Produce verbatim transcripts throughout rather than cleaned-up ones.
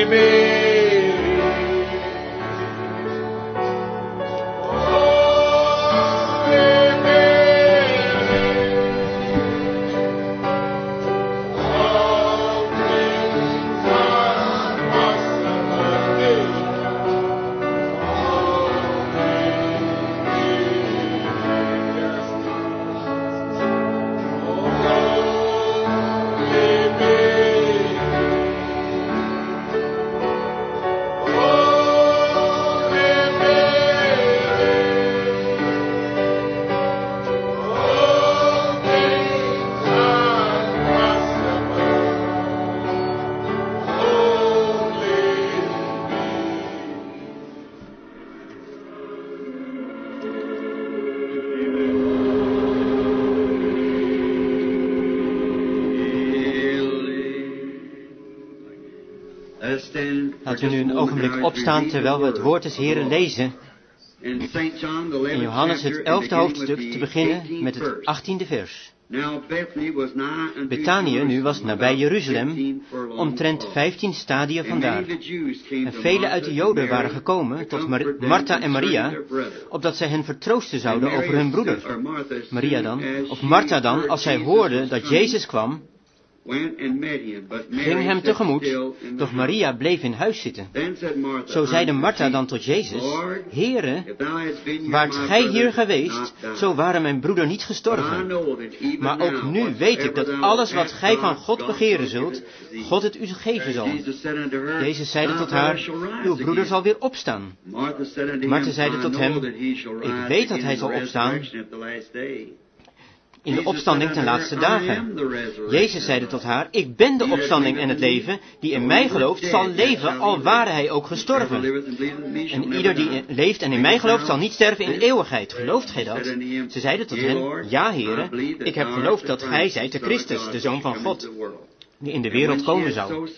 Laten we nu een ogenblik opstaan terwijl we het woord des Heren lezen. In Johannes het elfde hoofdstuk te beginnen met het achttiende vers. Betanië nu was nabij Jeruzalem, omtrent vijftien stadia vandaar. En velen uit de Joden waren gekomen tot Mar- Martha en Maria, opdat zij hen vertroosten zouden over hun broeder. Maria dan, of Martha dan, als zij hoorde dat Jezus kwam, ging hem tegemoet, doch Maria bleef in huis zitten. Zo zeide Martha dan tot Jezus: Heere, waart gij hier geweest, zo ware mijn broeder niet gestorven. Maar ook nu weet ik dat alles wat gij van God begeren zult, God het u geven zal. Jezus zeide tot haar: Uw broeder zal weer opstaan. Martha zeide tot hem: Ik weet dat hij zal opstaan in de opstanding ten laatste dagen. Jezus zeide tot haar: Ik ben de opstanding en het leven. Die in mij gelooft, zal leven, al ware hij ook gestorven. En ieder die leeft en in mij gelooft, zal niet sterven in eeuwigheid. Gelooft gij dat? Ze zeiden tot hem: Ja, Heere, ik heb geloofd dat gij zijt de Christus, de Zoon van God, die in de wereld komen zou.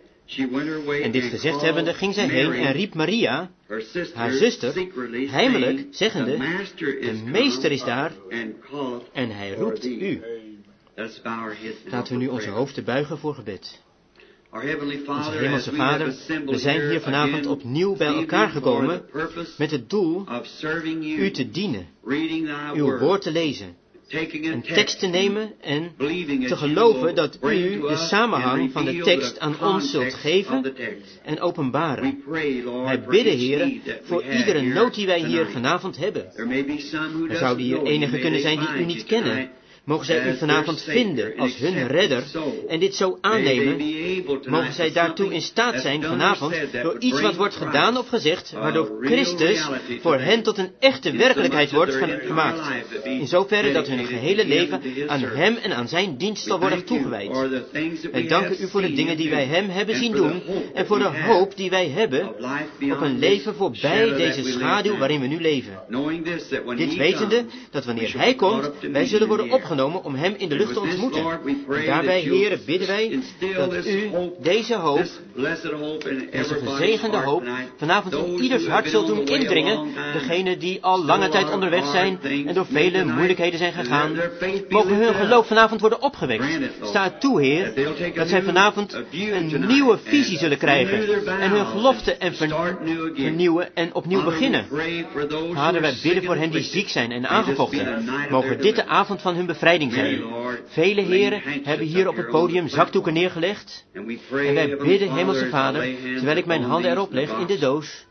En dit gezegd hebbende ging zij heen en riep Maria, haar zuster, heimelijk, zeggende: De meester is daar en hij roept u. Laten we nu onze hoofden buigen voor gebed. Onze Hemelse Vader, we zijn hier vanavond opnieuw bij elkaar gekomen met het doel u te dienen, uw woord te lezen, een tekst te nemen en te geloven dat u de samenhang van de tekst aan ons zult geven en openbaren. Wij bidden, Heere, voor iedere nood die wij hier vanavond hebben. Er zouden hier enigen kunnen zijn die u niet kennen. Mogen zij u vanavond vinden als hun redder en dit zo aannemen. Mogen zij daartoe in staat zijn vanavond door iets wat wordt gedaan of gezegd, waardoor Christus voor hen tot een echte werkelijkheid wordt gemaakt. In zoverre dat hun gehele leven aan hem en aan zijn dienst zal worden toegewijd. Wij danken u voor de dingen die wij hem hebben zien doen en voor de hoop die wij hebben op een leven voorbij deze schaduw waarin we nu leven. Dit wetende dat wanneer hij komt, wij zullen worden opgenomen om hem in de lucht te ontmoeten. En daarbij, Heere, bidden wij dat u deze hoop, deze gezegende hoop, vanavond in ieders hart zult doen indringen. Degenen die al lange tijd onderweg zijn en door vele moeilijkheden zijn gegaan, mogen hun geloof vanavond worden opgewekt. Sta het toe, Heer, dat zij vanavond een nieuwe visie zullen krijgen en hun gelofte en vernieuwen en opnieuw beginnen. Vader, wij bidden voor hen die ziek zijn en aangevochten. Mogen dit de avond van hun bevrijding zijn. Vele heren hebben hier op het podium zakdoeken neergelegd. En wij bidden, Hemelse Vader, terwijl ik mijn handen erop leg in de doos.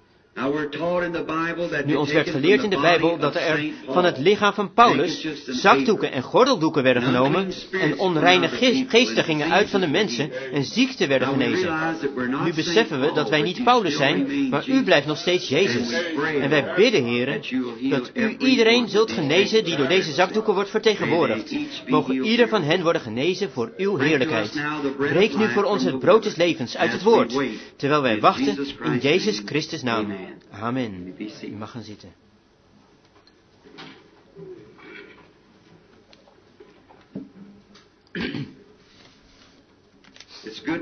Nu ons werd geleerd in de Bijbel dat er van het lichaam van Paulus zakdoeken en gordeldoeken werden genomen en onreine geesten gingen uit van de mensen en ziekten werden genezen. Nu beseffen we dat wij niet Paulus zijn, maar u blijft nog steeds Jezus. En wij bidden, Heren, dat u iedereen zult genezen die door deze zakdoeken wordt vertegenwoordigd. Mogen ieder van hen worden genezen voor uw heerlijkheid. Breek nu voor ons het brood des levens uit het woord, terwijl wij wachten in Jezus Christus' naam. Amen. U mag gaan zitten.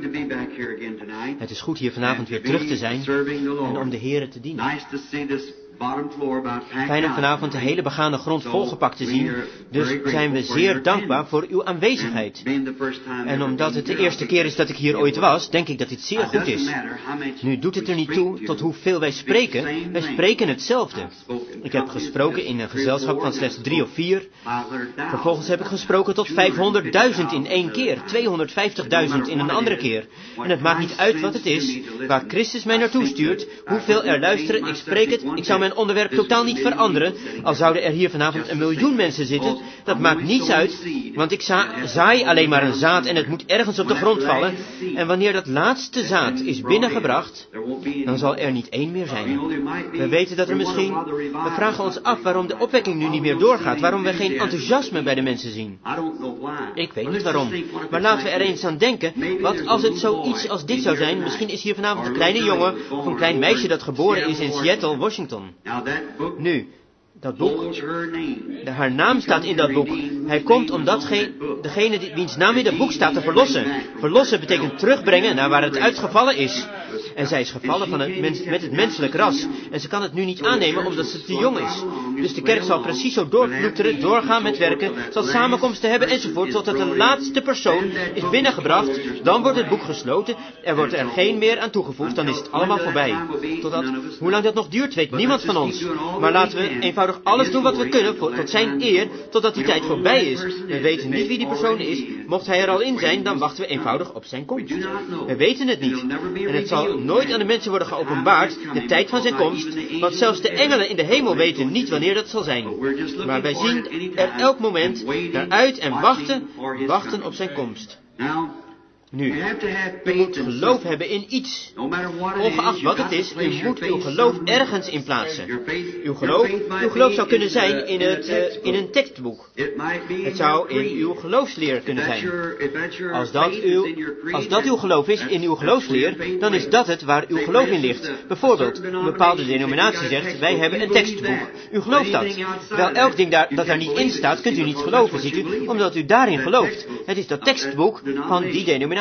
Het is goed hier vanavond weer terug te zijn en om de Heere te dienen. Fijn om vanavond de hele begane grond volgepakt te zien, dus zijn we zeer dankbaar voor uw aanwezigheid. En omdat het de eerste keer is dat ik hier ooit was, denk ik dat dit zeer goed is. Nu doet het er niet toe tot hoeveel wij spreken, wij spreken hetzelfde. Ik heb gesproken in een gezelschap van slechts drie of vier, vervolgens heb ik gesproken tot vijfhonderdduizend in één keer, tweehonderdvijftigduizend in een andere keer. En het maakt niet uit wat het is, waar Christus mij naartoe stuurt, hoeveel er luisteren, ik spreek het, ik zou mijn onderwerp totaal niet veranderen, al zouden er hier vanavond een miljoen mensen zitten, dat maakt niets uit, want ik za- zaai alleen maar een zaad en het moet ergens op de grond vallen, en wanneer dat laatste zaad is binnengebracht, dan zal er niet één meer zijn. We weten dat er misschien, we vragen ons af waarom de opwekking nu niet meer doorgaat, waarom we geen enthousiasme bij de mensen zien. Ik weet niet waarom, maar laten we er eens aan denken, wat als het zoiets als dit zou zijn, misschien is hier vanavond een kleine jongen of een klein meisje dat geboren is in Seattle, Washington. Nu, dat boek, de, haar naam staat in dat boek. Hij komt om datgene, degene die, wiens naam in dat boek staat te verlossen. Verlossen betekent terugbrengen naar waar het uitgevallen is. En zij is gevallen van het mens, met het menselijk ras. En ze kan het nu niet aannemen omdat ze te jong is. Dus de kerk zal precies zo doorploeteren, doorgaan met werken, zal samenkomsten hebben enzovoort, totdat de laatste persoon is binnengebracht. Dan wordt het boek gesloten, er wordt er geen meer aan toegevoegd, dan is het allemaal voorbij. Totdat, hoe lang dat nog duurt, weet niemand van ons. Maar laten we eenvoudig alles doen wat we kunnen, voor, tot zijn eer, totdat die tijd voorbij is. We weten niet wie die persoon is. Mocht hij er al in zijn, dan wachten we eenvoudig op zijn komst. We weten het niet. En het zal nooit aan de mensen worden geopenbaard, de tijd van zijn komst, want zelfs de engelen in de hemel weten niet wanneer dat zal zijn. Maar wij zien er elk moment naar uit en wachten, wachten op zijn komst. Nu, u moet geloof hebben in iets. Ongeacht wat het is, u moet uw geloof ergens in plaatsen. Uw geloof, uw geloof zou kunnen zijn in, het, uh, in een tekstboek. Het zou in uw geloofsleer kunnen zijn. Als dat, uw, als dat uw geloof is in uw geloofsleer, dan is dat het waar uw geloof in ligt. Bijvoorbeeld, een bepaalde denominatie zegt, wij hebben een tekstboek. U gelooft dat. Terwijl elk ding daar, dat daar niet in staat, kunt u niet geloven, ziet u, omdat u daarin gelooft. Het is dat tekstboek van die denominatie.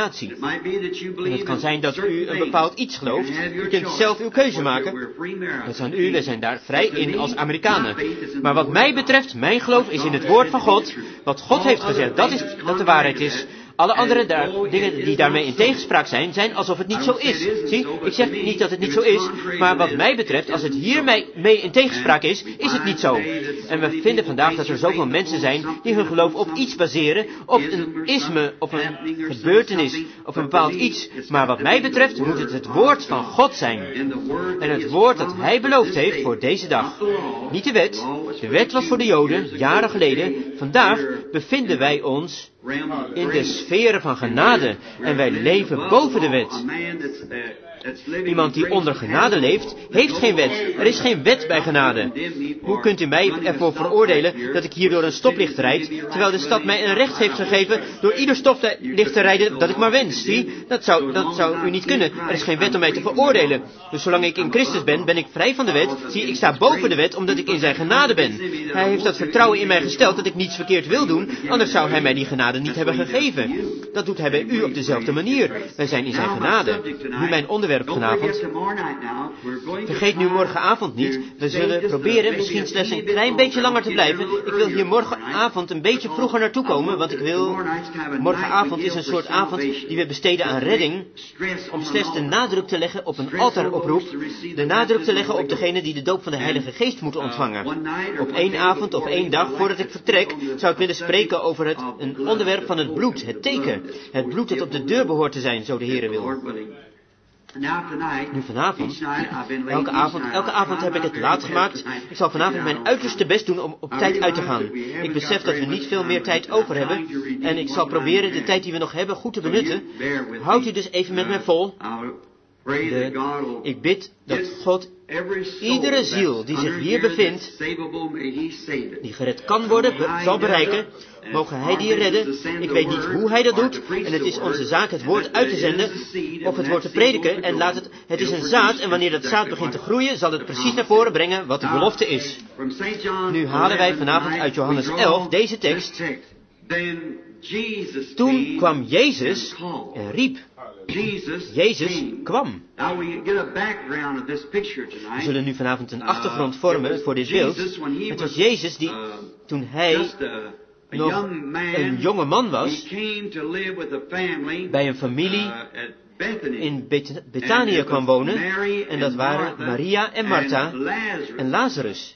En het kan zijn dat u een bepaald iets gelooft. U kunt zelf uw keuze maken. Dat is aan u, wij zijn daar vrij in als Amerikanen. Maar wat mij betreft, mijn geloof is in het woord van God. Wat God heeft gezegd, dat is dat de waarheid is. Alle andere daar, dingen die daarmee in tegenspraak zijn, zijn alsof het niet zo is. Zie, ik zeg niet dat het niet zo is, maar wat mij betreft, als het hiermee mee in tegenspraak is, is het niet zo. En we vinden vandaag dat er zoveel mensen zijn die hun geloof op iets baseren, op een isme, op een gebeurtenis, op een bepaald iets. Maar wat mij betreft moet het het woord van God zijn. En het woord dat Hij beloofd heeft voor deze dag. Niet de wet. De wet was voor de Joden, jaren geleden. Vandaag bevinden wij ons in de sferen van genade en wij leven boven de wet. Iemand die onder genade leeft, heeft geen wet. Er is geen wet bij genade. Hoe kunt u mij ervoor veroordelen dat ik hier door een stoplicht rijd, terwijl de stad mij een recht heeft gegeven door ieder stoplicht te rijden dat ik maar wens? Zie, dat zou, dat zou u niet kunnen. Er is geen wet om mij te veroordelen. Dus zolang ik in Christus ben, ben ik vrij van de wet. Zie, ik sta boven de wet omdat ik in zijn genade ben. Hij heeft dat vertrouwen in mij gesteld dat ik niets verkeerd wil doen, anders zou hij mij die genade niet hebben gegeven. Dat doet hij bij u op dezelfde manier. Wij zijn in zijn genade. Nu mijn onderwerp vanavond. Vergeet nu morgenavond niet. We zullen proberen misschien slechts een klein beetje langer te blijven. Ik wil hier morgenavond een beetje vroeger naartoe komen, want ik wil... Morgenavond is een soort avond die we besteden aan redding, om slechts de nadruk te leggen op een altaroproep, de nadruk te leggen op degene die de doop van de Heilige Geest moeten ontvangen. Op één avond of één dag voordat ik vertrek, zou ik willen spreken over het, een onderwerp van het bloed, het teken. Het bloed dat op de deur behoort te zijn, zo de Heere wil. Nu vanavond, elke avond, elke avond heb ik het laat gemaakt. Ik zal vanavond mijn uiterste best doen om op tijd uit te gaan. Ik besef dat we niet veel meer tijd over hebben. En ik zal proberen de tijd die we nog hebben goed te benutten. Houd u dus even met mij vol. De, ik bid dat God iedere ziel die zich hier bevindt, die gered kan worden, be- zal bereiken, mogen Hij die redden. Ik weet niet hoe Hij dat doet. En het is onze zaak het woord uit te zenden, of het woord te prediken. En laat het, het is een zaad, en wanneer dat zaad begint te groeien, zal het precies naar voren brengen wat de belofte is. Nu halen wij vanavond uit Johannes elf deze tekst. Toen kwam Jezus en riep. Jezus kwam. We zullen nu vanavond een achtergrond vormen voor dit beeld. Het was Jezus die, toen hij nog een jonge man was, bij een familie in Betanië kwam wonen, en dat waren Maria en Martha en Lazarus.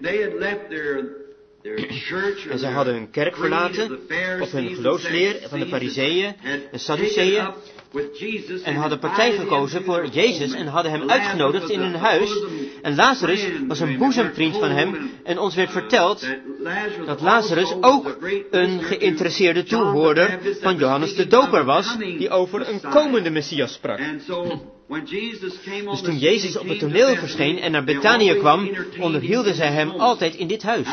En zij hadden hun kerk verlaten, of hun geloofsleer van de Farizeeën en Sadduceeën, en hadden partij gekozen voor Jezus en hadden hem uitgenodigd in hun huis. En Lazarus was een boezemvriend van hem, en ons werd verteld dat Lazarus ook een geïnteresseerde toehoorder van Johannes de Doper was, die over een komende Messias sprak. Dus toen Jezus op het toneel verscheen en naar Betanië kwam, onderhielden zij hem altijd in dit huis.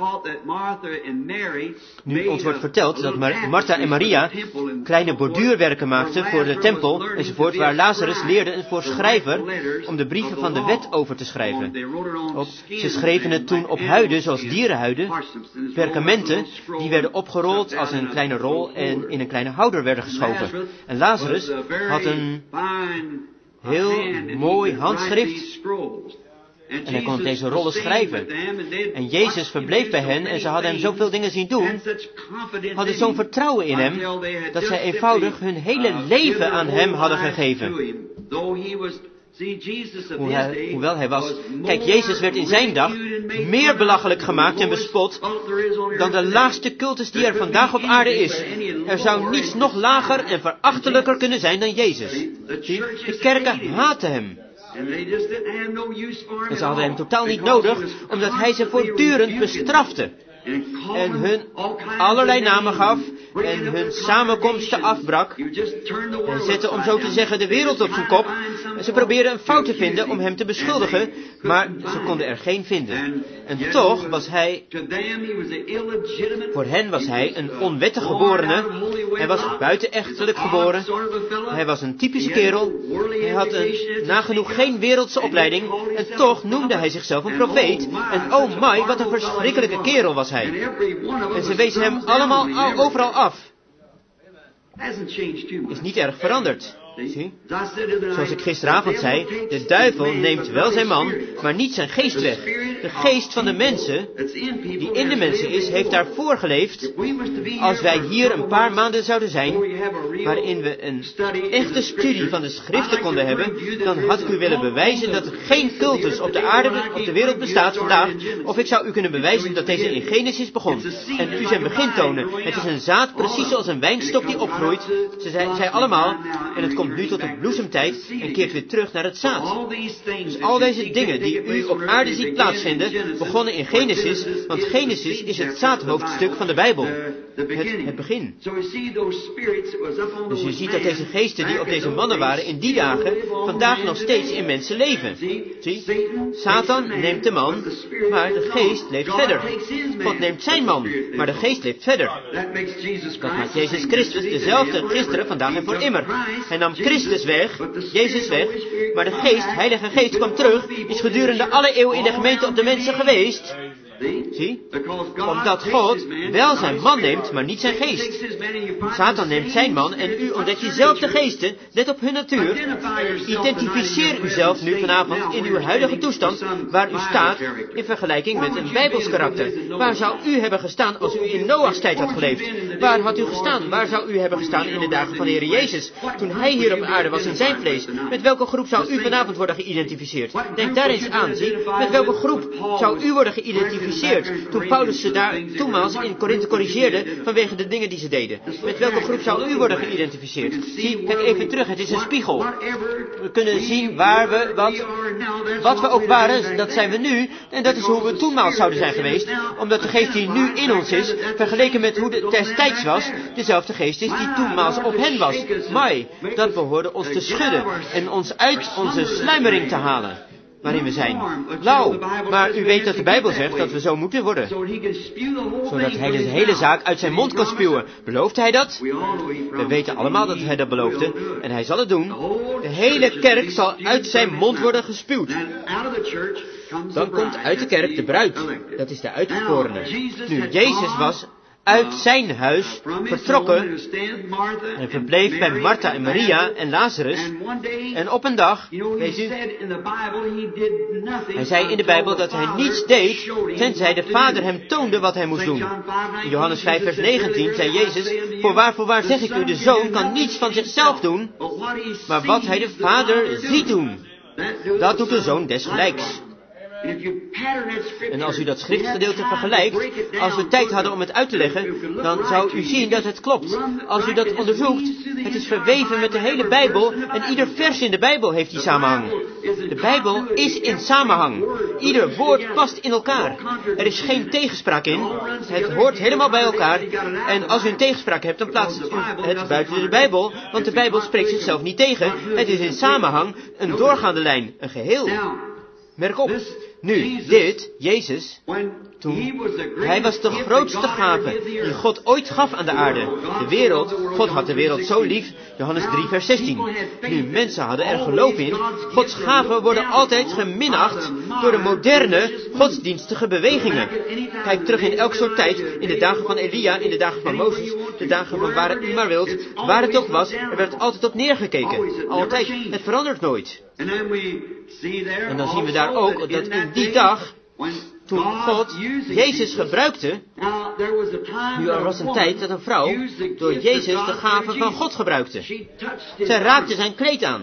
Nu ons wordt verteld dat Martha en Maria kleine borduurwerken maakten voor de tempel enzovoort, waar Lazarus leerde voor schrijver om de brieven van de wet over te schrijven. Ook, ze schreven het toen op huiden, zoals dierenhuiden, perkamenten, die werden opgerold als een kleine rol en in een kleine houder werden geschoven. En Lazarus had een heel mooi handschrift. En hij kon op deze rollen schrijven. En Jezus verbleef bij hen en ze hadden hem zoveel dingen zien doen, hadden zo'n vertrouwen in hem, dat zij eenvoudig hun hele leven aan hem hadden gegeven. Hoe hij, hoewel hij was... Kijk, Jezus werd in zijn dag meer belachelijk gemaakt en bespot dan de laagste cultus die er vandaag op aarde is. Er zou niets nog lager en verachtelijker kunnen zijn dan Jezus. Zie, de kerken haatten hem. En ze hadden hem totaal niet nodig, omdat hij ze voortdurend bestrafte. En hun allerlei namen gaf en hun samenkomsten afbrak. En zette, om zo te zeggen, de wereld op zijn kop. En ze probeerden een fout te vinden om hem te beschuldigen, maar ze konden er geen vinden. En toch was hij, voor hen was hij een onwettig geborene. Hij was buitenechtelijk geboren. Hij was een typische kerel. Hij had een, nagenoeg geen wereldse opleiding. En toch noemde hij zichzelf een profeet. En oh my, wat een verschrikkelijke kerel was hij. En ze wezen hem allemaal al, overal af. Is niet erg veranderd. Zie? Zoals ik gisteravond zei, de duivel neemt wel zijn man, maar niet zijn geest weg. De geest van de mensen, die in de mensen is, heeft daarvoor geleefd. Als wij hier een paar maanden zouden zijn, waarin we een echte studie van de schriften konden hebben, dan had ik u willen bewijzen dat er geen cultus op de aarde, op de wereld bestaat vandaag, of ik zou u kunnen bewijzen dat deze in Genesis begon. En u zijn begin tonen. Het is een zaad, precies zoals een wijnstok die opgroeit. Ze zei, zei allemaal, en het komt nu tot de bloesemtijd en keert weer terug naar het zaad. Dus al deze dingen die u op aarde ziet plaatsvinden, begonnen in Genesis, want Genesis is het zaadhoofdstuk van de Bijbel. Het, het begin. Dus je ziet dat deze geesten die op deze mannen waren in die dagen, vandaag nog steeds in mensen leven. Zie, Satan neemt de man, maar de geest leeft verder. God neemt zijn man, maar de geest leeft verder. Dat maakt Jezus Christus dezelfde gisteren, vandaag en voor immer. Hij nam Christus weg, Jezus weg, maar de geest, Heilige Geest, kwam terug, is gedurende alle eeuwen in de gemeente op de mensen geweest. Zie? Omdat God wel zijn man neemt, maar niet zijn geest. Satan neemt zijn man en u ontdekt diezelfde geesten, let op hun natuur. Identificeer uzelf nu vanavond in uw huidige toestand, waar u staat in vergelijking met een Bijbels karakter. Waar zou u hebben gestaan als u in Noachs tijd had geleefd? Waar had u gestaan? Waar zou u hebben gestaan in de dagen van de Heer Jezus, toen hij hier op aarde was in zijn vlees? Met welke groep zou u vanavond worden geïdentificeerd? Denk daar eens aan, zie. Met welke groep zou u worden geïdentificeerd? Toen Paulus ze daar toenmaals in Korinthe corrigeerde vanwege de dingen die ze deden. Met welke groep zou u worden geïdentificeerd? Zie, kijk even terug, het is een spiegel. We kunnen zien waar we, wat, wat we ook waren, dat zijn we nu. En dat is hoe we toenmaals zouden zijn geweest. Omdat de geest die nu in ons is, vergeleken met hoe het destijds was, dezelfde geest is die toenmaals op hen was. Mai, dat behoorde ons te schudden en ons uit onze sluimering te halen. Waarin we zijn. Lauw, maar u weet dat de Bijbel zegt dat we zo moeten worden. Zodat hij de hele zaak uit zijn mond kan spuwen. Belooft hij dat? We weten allemaal dat hij dat beloofde. En hij zal het doen. De hele kerk zal uit zijn mond worden gespuwd. Dan komt uit de kerk de bruid. Dat is de uitverkorene. Nu, Jezus was uit zijn huis vertrokken en verbleef bij Martha en Maria en Lazarus. En op een dag, weet u, hij zei in de Bijbel dat hij niets deed, tenzij de Vader hem toonde wat hij moest doen. In Johannes vijf vers negentien zei Jezus, voorwaar, voorwaar zeg ik u, de Zoon kan niets van zichzelf doen, maar wat hij de Vader ziet doen, dat doet de Zoon desgelijks. En als u dat schriftgedeelte vergelijkt, als we tijd hadden om het uit te leggen, dan zou u zien dat het klopt. Als u dat onderzoekt, het is verweven met de hele Bijbel en ieder vers in de Bijbel heeft die samenhang. De Bijbel is in samenhang. Ieder woord past in elkaar. Er is geen tegenspraak in. Het hoort helemaal bij elkaar. En als u een tegenspraak hebt, dan plaatst u het buiten de Bijbel, want de Bijbel spreekt zichzelf niet tegen. Het is in samenhang, een doorgaande lijn, een geheel. Merk op. Nu, dit, Jezus, toen, hij was de grootste gave die God ooit gaf aan de aarde. De wereld, God had de wereld zo lief, Johannes drie vers zestien. Nu, mensen hadden er geloof in, Gods gaven worden altijd geminacht door de moderne, godsdienstige bewegingen. Kijk terug in elk soort tijd, in de dagen van Elia, in de dagen van Mozes, de dagen van waar het u maar wilt, waar het ook was, er werd altijd op neergekeken. Altijd, het verandert nooit. En dan zien we daar ook dat in die dag, toen God Jezus gebruikte, nu er was een tijd dat een vrouw door Jezus de gave van God gebruikte. Zij raakte zijn kleed aan.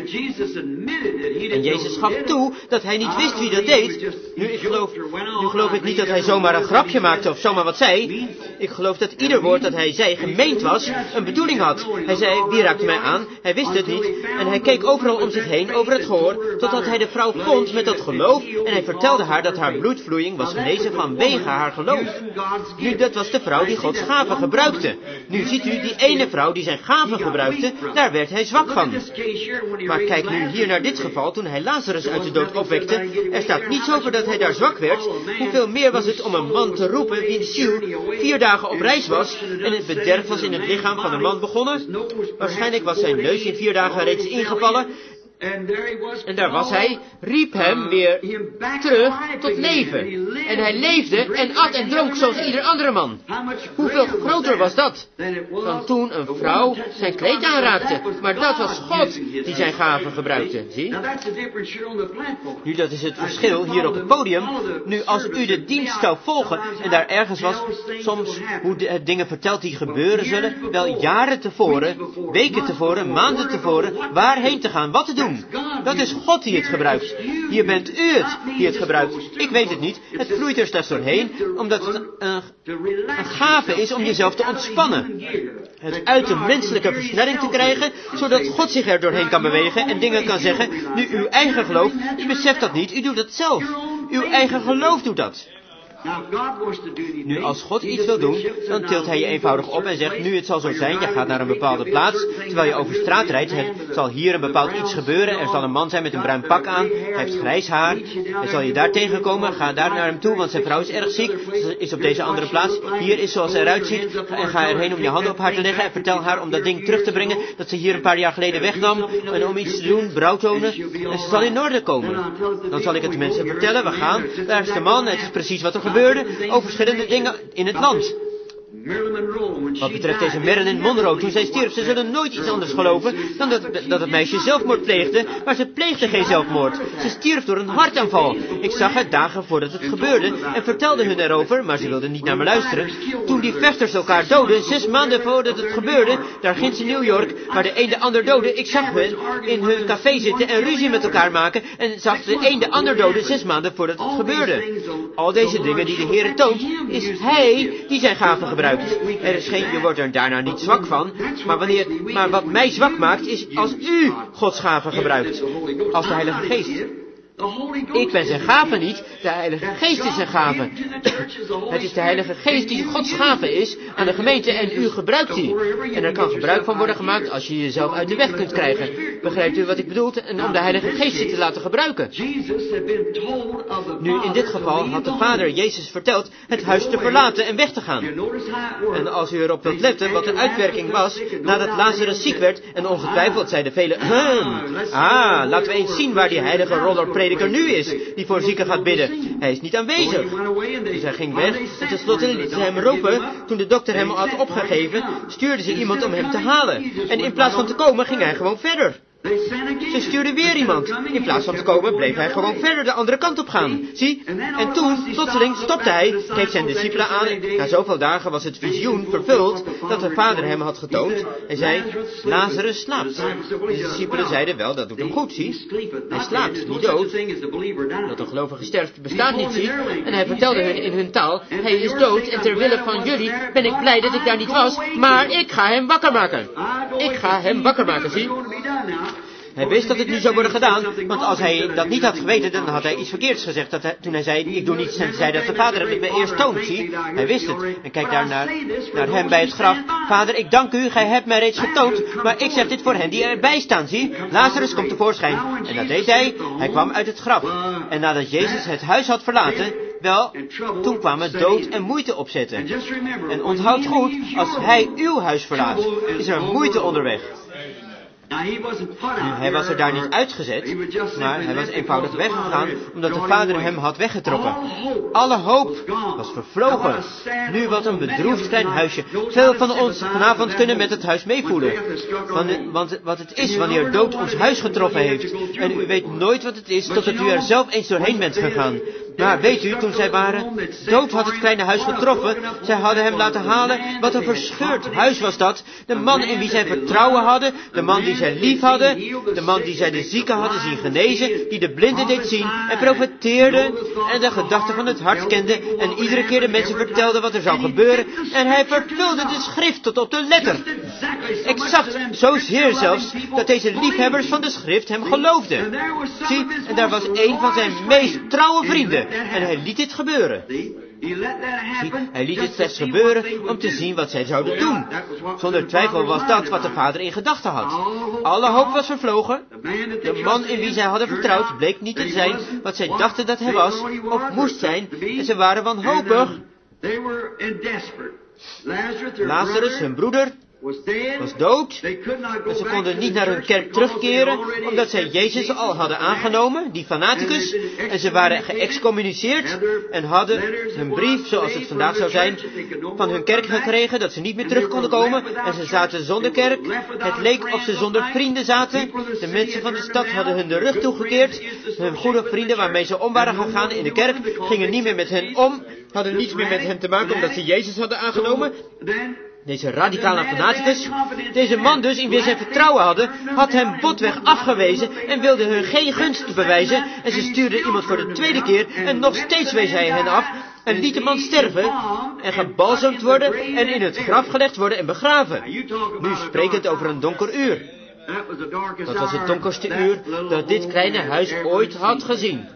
En Jezus gaf toe dat hij niet wist wie dat deed. Nu, ik geloof, nu geloof ik niet dat hij zomaar een grapje maakte of zomaar wat zei. Ik geloof dat ieder woord dat hij zei gemeend was, een bedoeling had. Hij zei, wie raakte mij aan? Hij wist het niet. En hij keek overal om zich heen, over het gehoor, totdat hij de vrouw vond met dat geloof. En hij vertelde haar dat haar bloedvloeiing was genezen vanwege haar geloof. Nu, dat was de vrouw die Gods gaven gebruikte. Nu ziet u, die ene vrouw die zijn gaven gebruikte, daar werd hij zwak van. Maar kijk nu hier naar dit geval, toen hij Lazarus uit de dood opwekte. Er staat niets over dat hij daar zwak werd. Hoeveel meer was het om een man te roepen wiens ziel vier dagen op reis was en het bederf was in het lichaam van een man begonnen? Waarschijnlijk was zijn neus in vier dagen reeds ingevallen. En daar was hij, riep hem weer terug tot leven. En hij leefde en at en dronk zoals ieder andere man. Hoeveel groter was dat dan toen een vrouw zijn kleed aanraakte. Maar dat was God die zijn gaven gebruikte. Zie? Nu, dat is het verschil hier op het podium. Nu, als u de dienst zou volgen en daar ergens was, soms hoe de dingen verteld die gebeuren zullen, wel jaren tevoren, weken tevoren, maanden tevoren, waarheen te gaan, wat te doen. Dat is God die het gebruikt. Hier bent u het die het gebruikt. Ik weet het niet. Het vloeit er slechts doorheen, omdat het een, een gave is om jezelf te ontspannen. Het uit de menselijke versnelling te krijgen, zodat God zich er doorheen kan bewegen en dingen kan zeggen. Nu, uw eigen geloof, u beseft dat niet, u doet dat zelf. Uw eigen geloof doet dat. Nu, als God iets wil doen, dan tilt hij je eenvoudig op en zegt, nu het zal zo zijn, je gaat naar een bepaalde plaats, terwijl je over straat rijdt, het zal hier een bepaald iets gebeuren, er zal een man zijn met een bruin pak aan, hij heeft grijs haar, hij zal je daar tegenkomen, ga daar naar hem toe, want zijn vrouw is erg ziek, ze is op deze andere plaats, hier is zoals ze eruit ziet, en ga erheen om je handen op haar te leggen en vertel haar om dat ding terug te brengen, dat ze hier een paar jaar geleden wegnam, en om iets te doen, brouw tonen, en ze zal in orde komen. Dan zal ik het de mensen vertellen, we gaan, daar is de man, het is precies wat er gebeurt. Over verschillende dingen in het land. Wat betreft deze Marilyn Monroe, toen zij stierf, ze zullen nooit iets anders geloven dan dat, dat het meisje zelfmoord pleegde, maar ze pleegde geen zelfmoord. Ze stierf door een hartaanval. Ik zag het dagen voordat het gebeurde en vertelde hun erover, maar ze wilden niet naar me luisteren. Toen die vechters elkaar doden, zes maanden voordat het gebeurde, daar ginds in New York, waar de een de ander doodde, ik zag hen in hun café zitten en ruzie met elkaar maken en zag de een de ander doden zes maanden voordat het gebeurde. Al deze dingen die de Heer toont, is Hij die zijn gaven gebruikt. Er is geen, je wordt er daarna niet zwak van, maar, wanneer, maar wat mij zwak maakt is als u Gods gaven gebruikt, als de Heilige Geest. Ik ben zijn gave niet, de Heilige Geest is zijn gave. Het is de Heilige Geest die Gods gave is aan de gemeente en u gebruikt die. En er kan gebruik van worden gemaakt als je jezelf uit de weg kunt krijgen. Begrijpt u wat ik bedoel? En om de Heilige Geest je te laten gebruiken. Nu, in dit geval had de Vader Jezus verteld het huis te verlaten en weg te gaan. En als u erop wilt letten wat de uitwerking was nadat Lazarus ziek werd, en ongetwijfeld zeiden velen, ah, laten we eens zien waar die heilige roller prediker nu is, die voor zieken gaat bidden. Hij is niet aanwezig. Dus hij ging weg en tenslotte lieten ze hem roepen. Toen de dokter hem had opgegeven, stuurden ze iemand om hem te halen. En in plaats van te komen, ging hij gewoon verder. Ze stuurden weer iemand. In plaats van te komen, bleef hij gewoon verder de andere kant op gaan. Zie? En toen, plotseling, stopte hij, keek zijn discipelen aan. Na zoveel dagen was het visioen vervuld dat de vader hem had getoond. Hij zei, Lazarus slaapt. De discipelen zeiden wel, dat doet hem goed, zie. Hij slaapt, niet dood. Dat een gelovige sterft bestaat niet, zie. En hij vertelde hun in hun taal, hij is dood en ter wille van jullie ben ik blij dat ik daar niet was, maar ik ga hem wakker maken. Ik ga hem wakker maken, zie. Hij wist dat het nu zou worden gedaan, want als hij dat niet had geweten, dan had hij iets verkeerds gezegd. Dat hij, toen hij zei, ik doe niets, en zei dat de vader het me eerst toont, zie. Hij wist het. En kijk daar naar, naar hem bij het graf. Vader, ik dank u, gij hebt mij reeds getoond, maar ik zeg dit voor hen die erbij staan, zie. Lazarus komt tevoorschijn. En dat deed hij. Hij kwam uit het graf. En nadat Jezus het huis had verlaten, wel, toen kwamen dood en moeite opzetten. En onthoud goed, als hij uw huis verlaat, is er moeite onderweg. Nu, hij was er daar niet uitgezet, maar hij was eenvoudig weggegaan, omdat de vader hem had weggetrokken. Alle hoop was vervlogen. Nu wat een bedroefd klein huisje. Veel van ons vanavond kunnen met het huis meevoelen. Want, want wat het is wanneer dood ons huis getroffen heeft. En u weet nooit wat het is, totdat u er zelf eens doorheen bent gegaan. Maar weet u, toen zij waren, dood had het kleine huis getroffen, zij hadden hem laten halen. Wat een verscheurd huis was dat. De man in wie zij vertrouwen hadden, de man die zij lief hadden, de man die zij de zieken hadden zien genezen, die de blinden deed zien en profeteerde en de gedachten van het hart kende en iedere keer de mensen vertelde wat er zou gebeuren. En hij vervulde de schrift tot op de letter. Exact, zozeer zelfs, dat deze liefhebbers van de schrift hem geloofden. Zie, en daar was een van zijn meest trouwe vrienden. En hij liet dit gebeuren. Zie, hij liet het slechts gebeuren om te zien wat zij zouden doen. Zonder twijfel was dat wat de vader in gedachten had. Alle hoop was vervlogen. De man in wie zij hadden vertrouwd bleek niet te zijn wat zij dachten dat hij was, of moest zijn, en ze waren wanhopig. Lazarus, hun broeder, was dood. En ze konden niet naar hun kerk terugkeren, omdat zij Jezus al hadden aangenomen, die fanaticus. En ze waren geëxcommuniceerd en hadden een brief, zoals het vandaag zou zijn, van hun kerk gekregen, dat ze niet meer terug konden komen. En ze zaten zonder kerk. Het leek of ze zonder vrienden zaten. De mensen van de stad hadden hun de rug toegekeerd. Hun goede vrienden waarmee ze om waren gegaan in de kerk, gingen niet meer met hen om, hadden niets meer met hen te maken, omdat ze Jezus hadden aangenomen. Deze radicale fanaticus, deze man dus in wie zij vertrouwen hadden, had hem botweg afgewezen en wilde hun geen gunst bewijzen. En ze stuurden iemand voor de tweede keer en nog steeds wees hij hen af en liet de man sterven en gebalsemd worden en in het graf gelegd worden en begraven. Nu sprekend over een donker uur. Dat was het donkerste uur dat dit kleine huis ooit had gezien.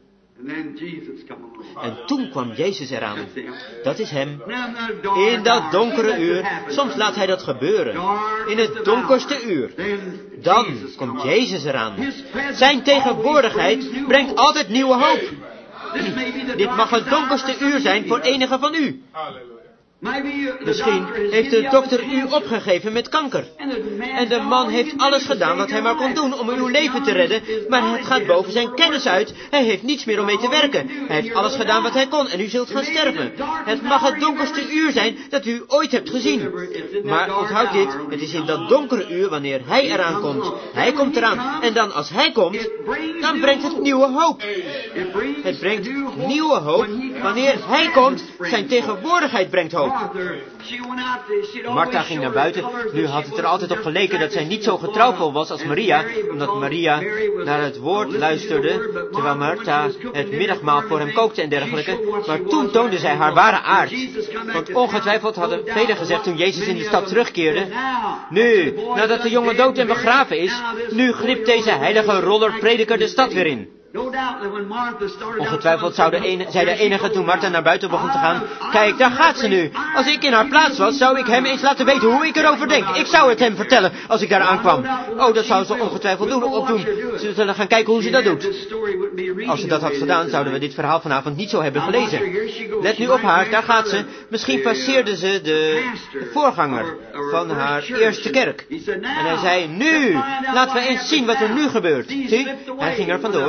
En toen kwam Jezus eraan. Dat is hem. In dat donkere uur. Soms laat hij dat gebeuren. In het donkerste uur. Dan komt Jezus eraan. Zijn tegenwoordigheid brengt altijd nieuwe hoop. Dit mag het donkerste uur zijn voor enige van u. Misschien heeft de dokter u opgegeven met kanker. En de man heeft alles gedaan wat hij maar kon doen om uw leven te redden, maar het gaat boven zijn kennis uit. Hij heeft niets meer om mee te werken. Hij heeft alles gedaan wat hij kon en u zult gaan sterven. Het mag het donkerste uur zijn dat u ooit hebt gezien. Maar onthoud dit, het is in dat donkere uur wanneer hij eraan komt. Hij komt eraan. En dan als hij komt, dan brengt het nieuwe hoop. Het brengt nieuwe hoop wanneer hij komt. Zijn tegenwoordigheid brengt hoop. Martha ging naar buiten. Nu had het er altijd op geleken dat zij niet zo getrouwvol was als Maria, omdat Maria naar het woord luisterde, terwijl Martha het middagmaal voor hem kookte en dergelijke. Maar toen toonde zij haar ware aard. Want ongetwijfeld hadden velen gezegd toen Jezus in die stad terugkeerde: nu, nadat de jongen dood en begraven is, nu glipt deze heilige roller prediker de stad weer in. Ongetwijfeld zou de ene, zei de enige toen Martha naar buiten begon te gaan: kijk, daar gaat ze nu. Als ik in haar plaats was, zou ik hem eens laten weten hoe ik erover denk. Ik zou het hem vertellen als ik daar aankwam. Oh, dat zou ze ongetwijfeld doen, ook doen. Ze zullen gaan kijken hoe ze dat doet. Als ze dat had gedaan, zouden we dit verhaal vanavond niet zo hebben gelezen. Let nu op haar, daar gaat ze. Misschien passeerde ze de voorganger van haar eerste kerk. En hij zei: nu, laten we eens zien wat er nu gebeurt. Zie, hij ging er vandoor.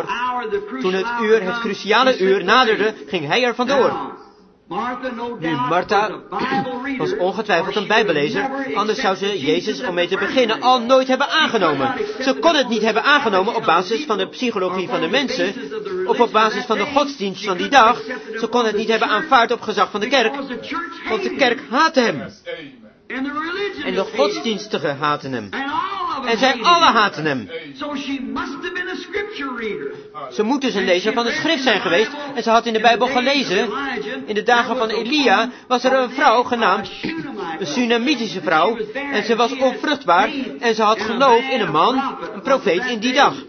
Toen het uur, het cruciale uur naderde, ging hij er vandoor. Nu, Martha was ongetwijfeld een bijbellezer, anders zou ze Jezus, om mee te beginnen, al nooit hebben aangenomen. Ze kon het niet hebben aangenomen op basis van de psychologie van de mensen, of op basis van de godsdienst van die dag. Ze kon het niet hebben aanvaard op gezag van de kerk, want de kerk haatte hem. En de godsdienstigen haten hem. En zij alle haten hem. Ze moet dus een lezer van de schrift zijn geweest. En ze had in de Bijbel gelezen. In de dagen van Elia was er een vrouw genaamd, een Sunamitische vrouw. En ze was onvruchtbaar. En ze had geloof in een man, een profeet in die dag.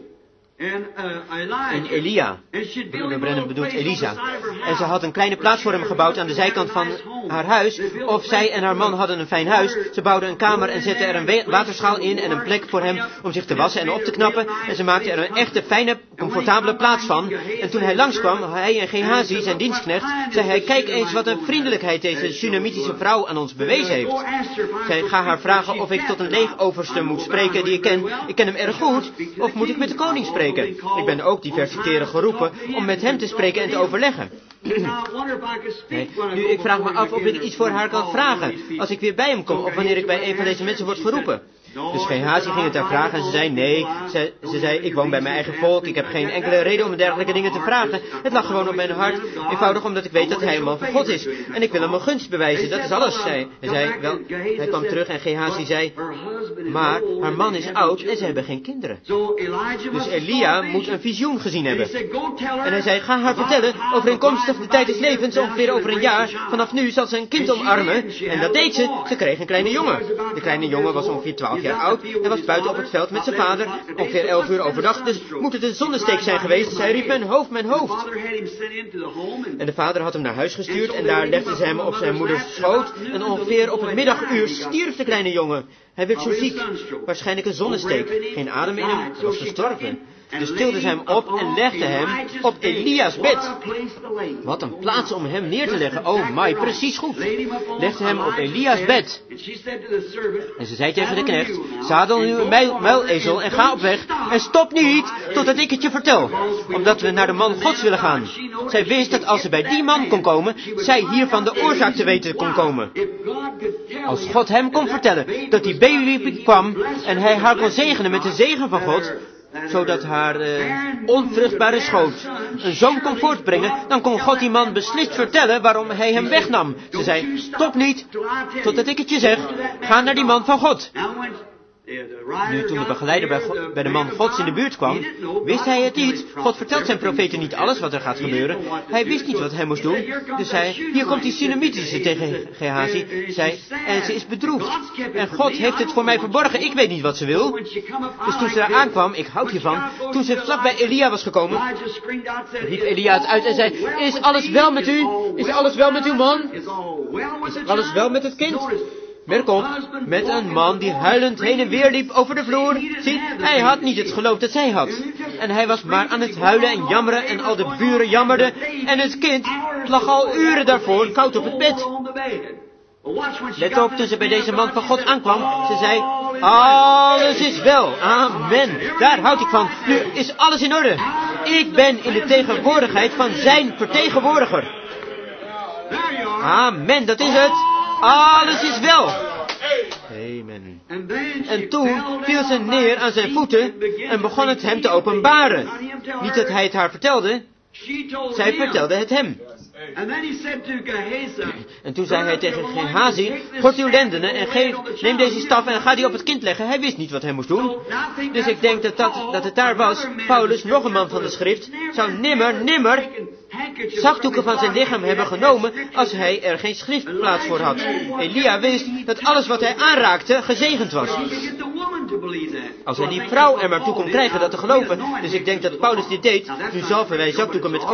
En Elia, broeder Brennan bedoelt Elisa. En ze had een kleine plaats voor hem gebouwd aan de zijkant van haar huis. Of zij en haar man hadden een fijn huis. Ze bouwden een kamer en zetten er een waterschaal in en een plek voor hem om zich te wassen en op te knappen. En ze maakten er een echte, fijne, comfortabele plaats van. En toen hij langskwam, hij en Gehazi, zijn dienstknecht, zei hij, kijk eens wat een vriendelijkheid deze Sunamitische vrouw aan ons bewezen heeft. Zij, ga haar vragen of ik tot een leegoverste moet spreken die ik ken. Ik ken hem erg goed. Of moet ik met de koning spreken? Ik ben ook diverse keren geroepen om met hem te spreken en te overleggen. Nee, nu, ik vraag me af of ik iets voor haar kan vragen, als ik weer bij hem kom, of wanneer ik bij een van deze mensen word geroepen. Dus Gehazi ging het haar vragen en ze zei nee. Ze, ze zei, ik woon bij mijn eigen volk, ik heb geen enkele reden om dergelijke dingen te vragen. Het lag gewoon op mijn hart, eenvoudig omdat ik weet dat hij een man van God is. En ik wil hem een gunst bewijzen, dat is alles, zei hij. Zei, wel, hij kwam terug en Gehazi zei, maar haar man is oud en ze hebben geen kinderen. Dus Elia moet een visioen gezien hebben. En hij zei, ga haar vertellen, overeenkomstig de tijd des levens, ongeveer over een jaar, vanaf nu zal ze een kind omarmen. En dat deed ze, ze kreeg een kleine jongen. De kleine jongen was ongeveer twaalf jaar oud en was buiten op het veld met zijn vader, ongeveer elf uur overdag, dus moet het een zonnesteek zijn geweest. Zij riep, mijn hoofd, mijn hoofd. En de vader had hem naar huis gestuurd en daar legde ze hem op zijn moeders schoot en ongeveer op het middaguur stierf de kleine jongen. Hij werd zo ziek, waarschijnlijk een zonnesteek, geen adem in hem, hij was gestorven. Dus tilde ze hem op en legde hem op Elia's bed. Wat een plaats om hem neer te leggen. Oh my, precies goed. Legde hem op Elia's bed. En ze zei tegen de knecht, zadel nu een muil, muilezel en ga op weg. En stop niet totdat ik het je vertel. Omdat we naar de man Gods willen gaan. Zij wist dat als ze bij die man kon komen, zij hiervan de oorzaak te weten kon komen. Als God hem kon vertellen dat die baby kwam en hij haar kon zegenen met de zegen van God, zodat haar uh, onvruchtbare schoot een zoon kon voortbrengen, dan kon God die man beslist vertellen waarom hij hem wegnam. Ze zei, stop niet, totdat ik het je zeg, ga naar die man van God. Nu, toen de begeleider bij, God, bij de man Gods in de buurt kwam, wist hij het niet. God vertelt zijn profeten niet alles wat er gaat gebeuren. Hij wist niet wat hij moest doen. Dus hij, hier komt die Sunamitische tegen Gehazi, zei, en ze is bedroefd. En God heeft het voor mij verborgen, ik weet niet wat ze wil. Dus toen ze daar aankwam, ik houd hiervan, toen ze vlak bij Elia was gekomen, riep Elia het uit en zei, is alles wel met u? Is alles wel met uw man? Is alles wel met het kind? Merk op, met een man die huilend heen en weer liep over de vloer. Zie, hij had niet het geloof dat zij had. En hij was maar aan het huilen en jammeren en al de buren jammerden. En het kind lag al uren daarvoor koud op het bed. Let op, toen ze bij deze man van God aankwam, ze zei, alles is wel, amen, daar houd ik van, nu is alles in orde. Ik ben in de tegenwoordigheid van zijn vertegenwoordiger. Amen, dat is het. Alles is wel. Amen. En toen viel ze neer aan zijn voeten en begon het hem te openbaren. Niet dat hij het haar vertelde, zij vertelde het hem. En toen zei hij tegen Gehazi, gort uw lendenen en geef, neem deze staf en ga die op het kind leggen. Hij wist niet wat hij moest doen. Dus ik denk dat, dat, dat het daar was. Paulus, nog een man van de schrift, zou nimmer, nimmer zakdoeken van zijn lichaam hebben genomen als hij er geen schriftplaats voor had. Elia wist dat alles wat hij aanraakte gezegend was. Als hij die vrouw er maar toe kon krijgen dat te geloven. Dus ik denk dat Paulus dit deed. Nu zalven wij zakdoeken met olie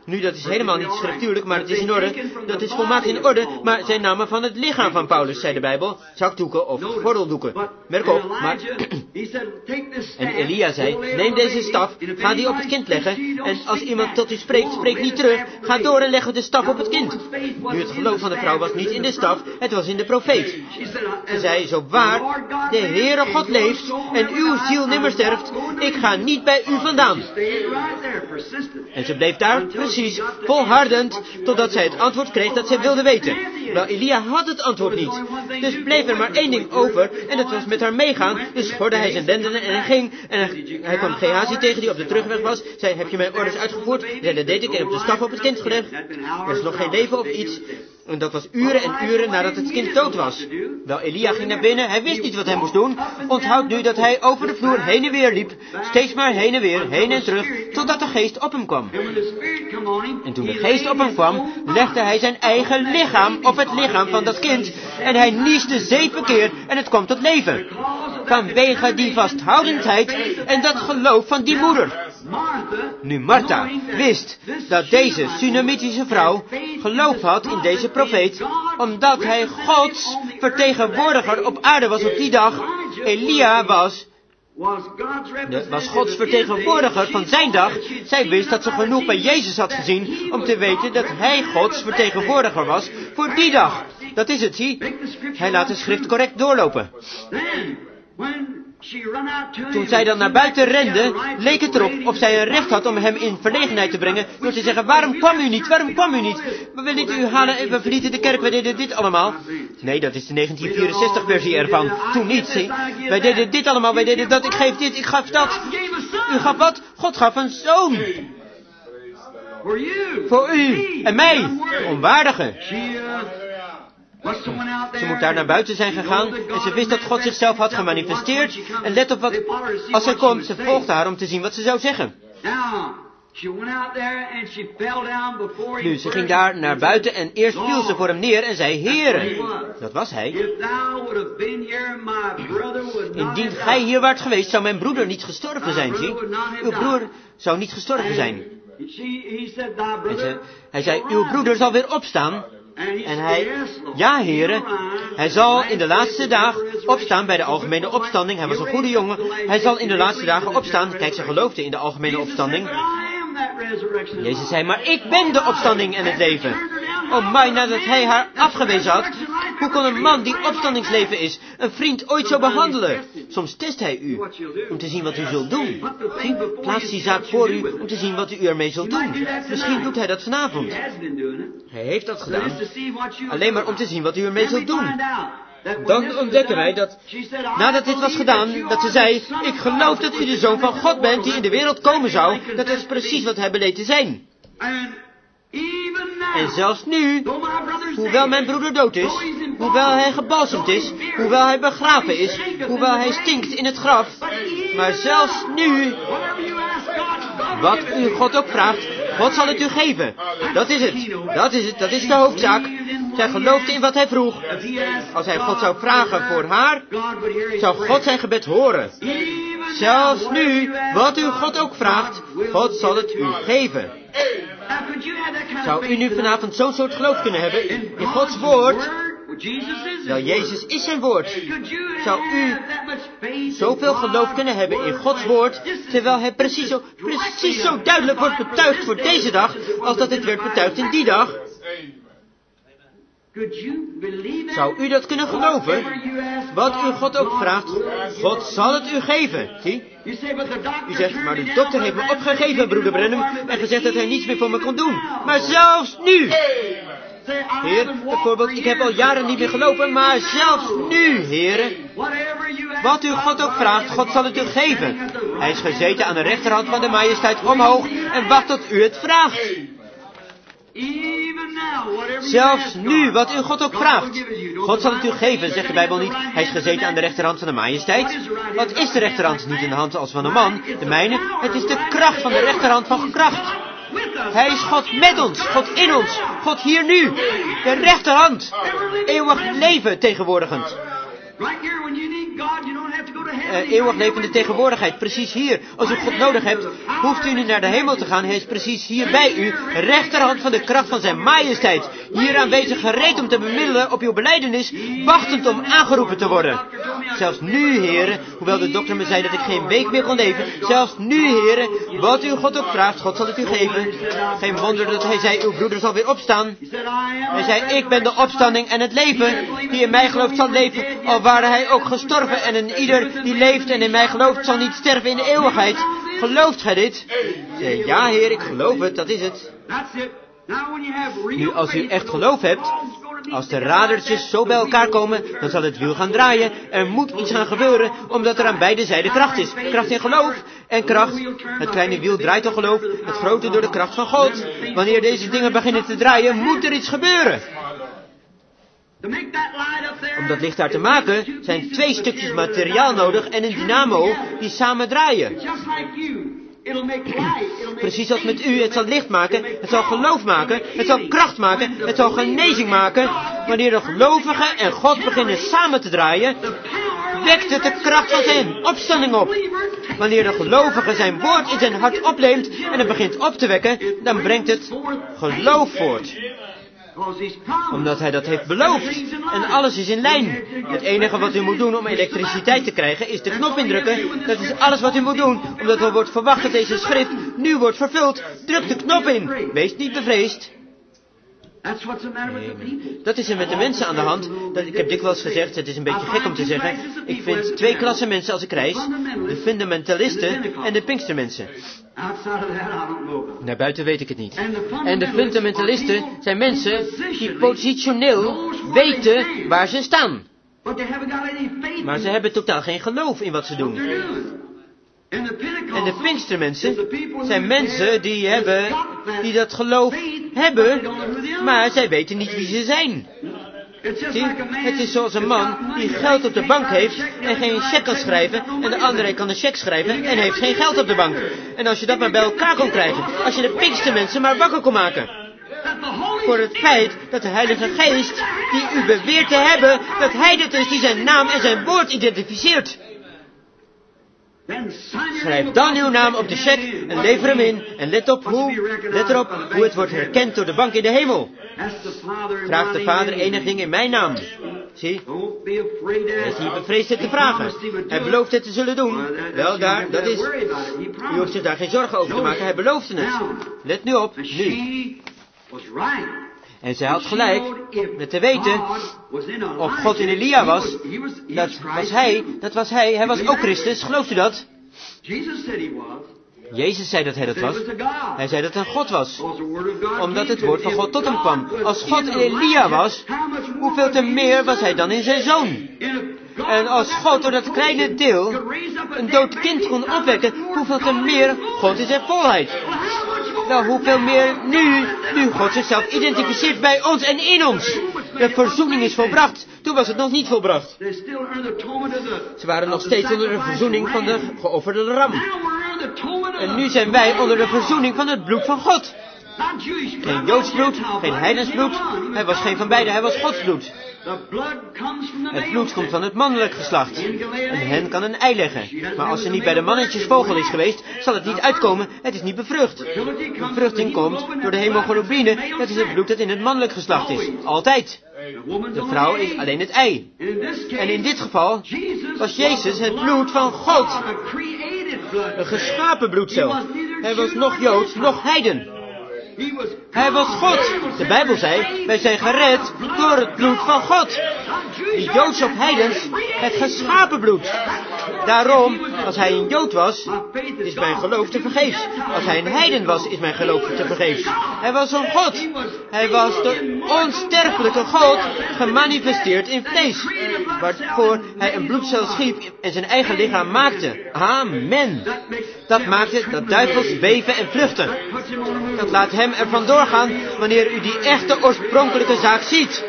Nu, dat is helemaal niet schriftuurlijk, maar het is in orde. Dat is volmaakt in orde, maar zij namen van het lichaam van Paulus, zei de Bijbel. Zakdoeken of gordeldoeken. Merk op, maar... En Elia zei, neem deze staf, ga die op het kind leggen. En als iemand tot u spreekt, spreek niet terug. Ga door en leg de staf op het kind. Nu, het geloof van de vrouw was niet in de staf, het was in de profeet. Ze zei, zo waar de Heere God leeft en uw ziel nimmer sterft, ik ga niet bij u vandaan. En ze bleef daar, precies, volhardend, totdat zij het antwoord kreeg dat zij wilde weten. Wel, Elia had het antwoord niet. Dus bleef er maar één ding over, en dat was met haar meegaan. Dus schorde hij zijn lendenen en hij ging, en hij, hij kwam Gehazi tegen die op de terugweg was. Zei, heb je mijn orders uitgevoerd? Hij zei, dat deed ik, en op de staf op het kind gelegd. Er is nog geen leven of iets. En dat was uren en uren nadat het kind dood was. Wel, Elia ging naar binnen, hij wist niet wat hij moest doen. Onthoud nu dat hij over de vloer heen en weer liep, steeds maar heen en weer, heen en terug, totdat de geest op hem kwam. En toen de geest op hem kwam, legde hij zijn eigen lichaam op het lichaam van dat kind. En hij nieste zeven keer en het kwam tot leven. Vanwege die vasthoudendheid en dat geloof van die moeder. Nu Martha wist dat deze Sunamitische vrouw geloof had in deze profeet, omdat hij Gods vertegenwoordiger op aarde was op die dag. Elia was, de, was Gods vertegenwoordiger van zijn dag. Zij wist dat ze genoeg bij Jezus had gezien om te weten dat hij Gods vertegenwoordiger was voor die dag. Dat is het, zie. Hij laat de schrift correct doorlopen. Toen zij dan naar buiten rende, leek het erop of zij een recht had om hem in verlegenheid te brengen, door te zeggen, waarom kwam u niet, waarom kwam u niet? We willen u halen, we verlieten de kerk, wij deden dit allemaal. Nee, dat is de negentien vierenzestig versie ervan. Toen niet, zie. Wij deden dit allemaal, wij deden dat, ik geef dit, ik gaf dat. U gaf wat? God gaf een zoon. Voor u en mij, onwaardige. Ze moet daar naar buiten zijn gegaan en ze wist dat God zichzelf had gemanifesteerd. En let op wat, als zij komt, ze volgde haar om te zien wat ze zou zeggen. Nu, ze ging daar naar buiten en eerst viel ze voor hem neer en zei, Heere, dat was hij. Indien gij hier waart geweest, zou mijn broeder niet gestorven zijn, zie. Uw broer zou niet gestorven zijn. En ze, hij zei, uw broeder zal weer opstaan. En hij, ja heren, hij zal in de laatste dagen opstaan bij de algemene opstanding. Hij was een goede jongen. Hij zal in de laatste dagen opstaan. Kijk, ze geloofden in de algemene opstanding. Jezus zei, maar ik ben de opstanding en het leven. Oh my, nadat hij haar afgewezen had, hoe kon een man die opstandingsleven is, een vriend ooit zo behandelen? Soms test hij u, om te zien wat u zult doen. Zie, plaats die zaak voor u, om te zien wat u ermee zult doen. Misschien doet hij dat vanavond. Hij heeft dat gedaan, alleen maar om te zien wat u ermee zult doen. Dan ontdekken wij dat, nadat dit was gedaan, dat ze zei, ik geloof dat u de Zoon van God bent die in de wereld komen zou. Dat is precies wat hij beleed te zijn. En zelfs nu, hoewel mijn broeder dood is, hoewel hij gebalsemd is, hoewel hij begraven is, hoewel hij stinkt in het graf, maar zelfs nu, wat u God ook vraagt, God zal het u geven. Dat is het, dat is het, dat is de hoofdzaak. Zij geloofde in wat hij vroeg. Als hij God zou vragen voor haar, zou God zijn gebed horen. Zelfs nu, wat u God ook vraagt, God zal het u geven. Zou u nu vanavond zo'n soort geloof kunnen hebben in Gods woord? Wel, Jezus is zijn woord. Zou u zoveel geloof kunnen hebben in Gods woord, terwijl hij precies zo, precies zo duidelijk wordt betuigd voor deze dag, als dat het werd betuigd in die dag? Zou u dat kunnen geloven? Wat u God ook vraagt, God zal het u geven. Zie? U zegt, maar de dokter heeft me opgegeven, broeder Branham, en gezegd dat hij niets meer voor me kon doen. Maar zelfs nu! Heer, bijvoorbeeld, ik heb al jaren niet meer gelopen, maar zelfs nu, heren. Wat u God ook vraagt, God zal het u geven. Hij is gezeten aan de rechterhand van de majesteit omhoog en wacht tot u het vraagt. Zelfs nu, wat u God ook vraagt, God zal het u geven, zegt de Bijbel niet. Hij is gezeten aan de rechterhand van de majesteit. Wat is de rechterhand? Niet in de hand als van een man, de mijne. Het is de kracht van de rechterhand van kracht. Hij is God met ons, God in ons, God hier nu. De rechterhand, eeuwig leven tegenwoordigend. uh, eeuwig levende tegenwoordigheid. Precies hier. Als u God nodig hebt, hoeft u niet naar de hemel te gaan. Hij is precies hier bij u. Rechterhand van de kracht van zijn majesteit. Hier aanwezig, gereed om te bemiddelen op uw belijdenis. Wachtend om aangeroepen te worden. Zelfs nu, heren, hoewel de dokter me zei dat ik geen week meer kon leven. Zelfs nu, heren, wat u God ook vraagt, God zal het u geven. Geen wonder dat hij zei, uw broeder zal weer opstaan. Hij zei, ik ben de opstanding en het leven. Die in mij gelooft zal leven, al ware hij ook gestorven. En een ieder die leeft en in mij gelooft zal niet sterven in de eeuwigheid. Gelooft gij dit? Zei, ja, heer, ik geloof het, dat is het. Nu, als u echt geloof hebt, als de radertjes zo bij elkaar komen, dan zal het wiel gaan draaien. Er moet iets gaan gebeuren, omdat er aan beide zijden kracht is. Kracht in geloof en kracht. Het kleine wiel draait door geloof, het grote door de kracht van God. Wanneer deze dingen beginnen te draaien, moet er iets gebeuren. Om dat licht daar te maken, zijn twee stukjes materiaal nodig en een dynamo die samen draaien. Precies als met u, het zal licht maken, het zal geloof maken, het zal kracht maken, het zal genezing maken. Wanneer de gelovigen en God beginnen samen te draaien, wekt het de kracht van zijn opstanding op. Wanneer de gelovige zijn woord in zijn hart opneemt en het begint op te wekken, dan brengt het geloof voort. Omdat hij dat heeft beloofd. En alles is in lijn. Het enige wat u moet doen om elektriciteit te krijgen is de knop indrukken. Dat is alles wat u moet doen. Omdat er wordt verwacht dat deze schrift nu wordt vervuld. Druk de knop in. Wees niet bevreesd. Nee, dat is er met de mensen aan de hand. Dat, ik heb dikwijls gezegd, het is een beetje gek om te zeggen. Ik vind twee klassen mensen als ik reis. De fundamentalisten en de pinkstermensen. Naar buiten weet ik het niet. En de fundamentalisten zijn mensen die positioneel weten waar ze staan. Maar ze hebben totaal geen geloof in wat ze doen. En de pinkstermensen zijn mensen die hebben, die dat geloof hebben, maar zij weten niet wie ze zijn. Zie, het is zoals een man die geld op de bank heeft en geen cheque kan schrijven en de andere kan een cheque schrijven en heeft geen geld op de bank. En als je dat maar bij elkaar kon krijgen, als je de pinkstermensen maar wakker kon maken. Voor het feit dat de Heilige Geest, die u beweert te hebben, dat hij het is die zijn naam en zijn woord identificeert. Schrijf dan uw naam op de cheque en lever hem in. En let op hoe, let erop hoe het wordt herkend door de bank in de hemel. Vraag de Vader enig ding in mijn naam. Zie, wees niet bevreesd het te vragen. Hij belooft het te zullen doen. Wel daar, dat is. U hoeft zich daar geen zorgen over te maken, hij beloofde het. Let nu op, nu. En zij had gelijk met te weten of God in Elia was. Dat was hij, dat was hij, hij was ook Christus, gelooft u dat? Jezus zei dat hij dat was. Hij zei dat hij God was. Omdat het woord van God tot hem kwam. Als God in Elia was, hoeveel te meer was hij dan in zijn zoon? En als God door dat kleine deel een dood kind kon opwekken, hoeveel te meer God in zijn volheid? Nou, hoeveel meer nu, nu God zichzelf identificeert bij ons en in ons. De verzoening is volbracht. Toen was het nog niet volbracht. Ze waren nog steeds onder de verzoening van de geofferde ram. En nu zijn wij onder de verzoening van het bloed van God. Geen Joods bloed, geen heidens bloed. Hij was geen van beiden, hij was Gods bloed. Het bloed komt van het mannelijk geslacht. Een hen kan een ei leggen. Maar als ze niet bij de mannetjesvogel is geweest, zal het niet uitkomen. Het is niet bevrucht. Bevruchting komt door de hemoglobine. Dat is het bloed dat in het mannelijk geslacht is. Altijd. De vrouw is alleen het ei. En in dit geval was Jezus het bloed van God. Een geschapen bloedcel. Hij was nog Joods, nog heiden. Hij was God. De Bijbel zei, wij zijn gered door het bloed van God. Die Joods of heidens, het geschapen bloed. Daarom, als hij een Jood was, is mijn geloof te vergeefs. Als hij een heiden was, is mijn geloof te vergeefs. Hij was een God. Hij was de onsterfelijke God, gemanifesteerd in vlees. Waarvoor hij een bloedcel schiep en zijn eigen lichaam maakte. Amen. Dat maakte dat duivels beven en vluchten. Dat laat hem er vandoor gaan wanneer u die echte oorspronkelijke zaak ziet.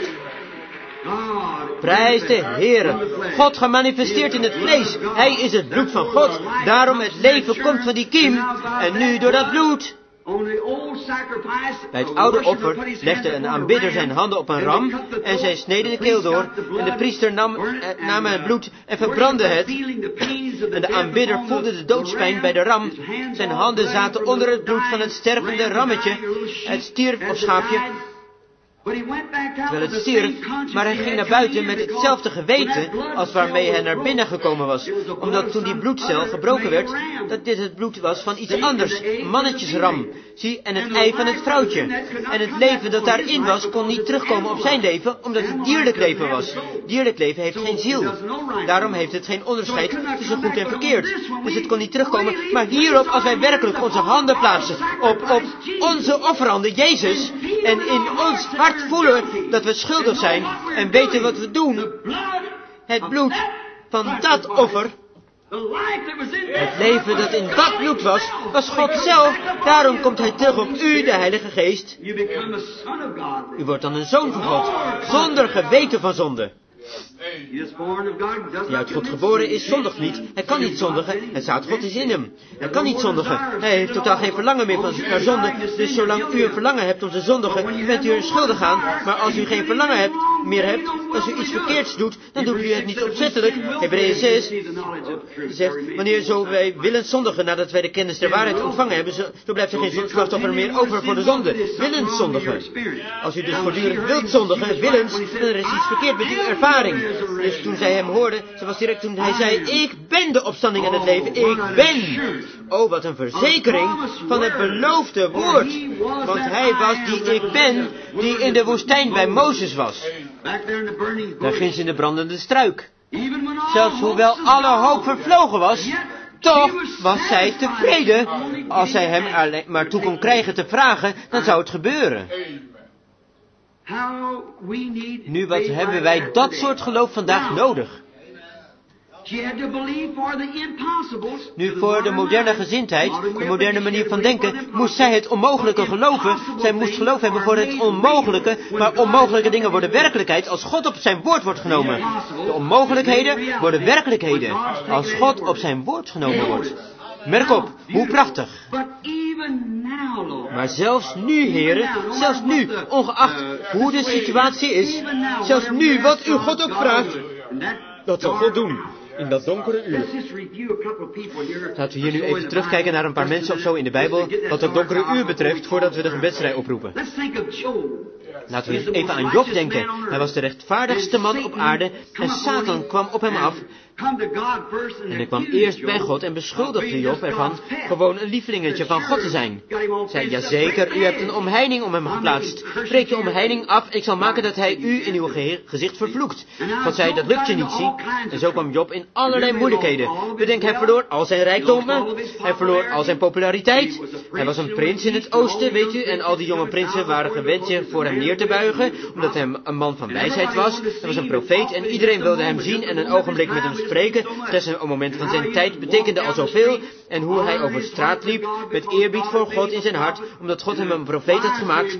Prijs de Heere. God gemanifesteerd in het vlees. Hij is het bloed van God. Daarom het leven komt van die kiem. En nu door dat bloed Bij het oude offer legde een aanbidder zijn handen op een ram en zij sneden de keel door. En de priester nam, eh, nam het bloed en verbrandde het. En de aanbidder voelde de doodspijn bij de ram. Zijn handen zaten onder het bloed van het stervende rammetje. Het stierf of schaapje. Terwijl het stierf, maar hij ging naar buiten met hetzelfde geweten als waarmee hij naar binnen gekomen was. Omdat toen die bloedcel gebroken werd, dat dit het bloed was van iets anders, een mannetjesram. Zie, en het ei van het vrouwtje. En het leven dat daarin was, kon niet terugkomen op zijn leven, omdat het dierlijk leven was. Dierlijk leven heeft geen ziel. Daarom heeft het geen onderscheid tussen goed en verkeerd. Dus het kon niet terugkomen, maar hierop, als wij werkelijk onze handen plaatsen op, op onze offerhanden, Jezus, en in ons hart voelen dat we schuldig zijn en weten wat we doen. Het bloed van dat offer, het leven dat in dat bloed was, was God zelf. Daarom komt hij terug op u, de Heilige Geest. U wordt dan een zoon van God, zonder geweten van zonde. Die uit God geboren is, zondigt niet. Hij kan niet zondigen. Het zaad God is in hem. Hij kan niet zondigen. Hij heeft totaal geen verlangen meer van naar zonde. Dus zolang u een verlangen hebt om te zondigen, bent u er schuldig aan. Maar als u geen verlangen hebt, meer hebt, als u iets verkeerds doet, dan doet u het niet opzettelijk. Hebreeën zes zegt, wanneer zo wij willen zondigen nadat wij de kennis der waarheid ontvangen hebben, zo, zo blijft er geen slachtoffer meer over voor de zonde. Willens zondigen. Als u dus voortdurend wilt zondigen, willens, dan er is iets verkeerd met uw ervaring. Dus toen zij hem hoorden, ze was direct toen hij zei, ik ben de opstanding en het leven, ik ben. Oh, wat een verzekering van het beloofde woord. Want hij was die ik ben, die in de woestijn bij Mozes was. Daar ginds in de brandende struik. Zelfs hoewel alle hoop vervlogen was, toch was zij tevreden. Als zij hem alleen maar toe kon krijgen te vragen, dan zou het gebeuren. Nu, wat hebben wij dat soort geloof vandaag nodig? Nu, voor de moderne gezindheid, de moderne manier van denken, moest zij het onmogelijke geloven. Zij moest geloof hebben voor het onmogelijke, maar onmogelijke dingen worden werkelijkheid als God op zijn woord wordt genomen. De onmogelijkheden worden werkelijkheden als God op zijn woord genomen wordt. Merk op, hoe prachtig. Maar zelfs nu, heren, zelfs nu, ongeacht hoe de situatie is, zelfs nu wat u God ook vraagt, dat zal God doen. In dat donkere uur. Laten we hier nu even terugkijken naar een paar mensen of zo in de Bijbel, wat het donkere uur betreft, voordat we de gebedsrij oproepen. Laten we even aan Job denken. Hij was de rechtvaardigste man op aarde en Satan kwam op hem af. En hij kwam eerst bij God en beschuldigde Job ervan gewoon een lievelingetje van God te zijn. Zei, jazeker, u hebt een omheining om hem geplaatst. Breek de omheining af, ik zal maken dat hij u in uw gezicht vervloekt. God zei, dat lukt je niet, zie. En zo kwam Job in allerlei moeilijkheden. Bedenk, hij verloor al zijn rijkdommen, hij verloor al zijn populariteit. Hij was een prins in het oosten, weet u, en al die jonge prinsen waren gewend zich voor hem neer te buigen, omdat hij een man van wijsheid was. Hij was een profeet en iedereen wilde hem zien en een ogenblik met hem spreken. Slechts een moment van zijn tijd betekende al zoveel. En hoe hij over straat liep, met eerbied voor God in zijn hart, omdat God hem een profeet had gemaakt.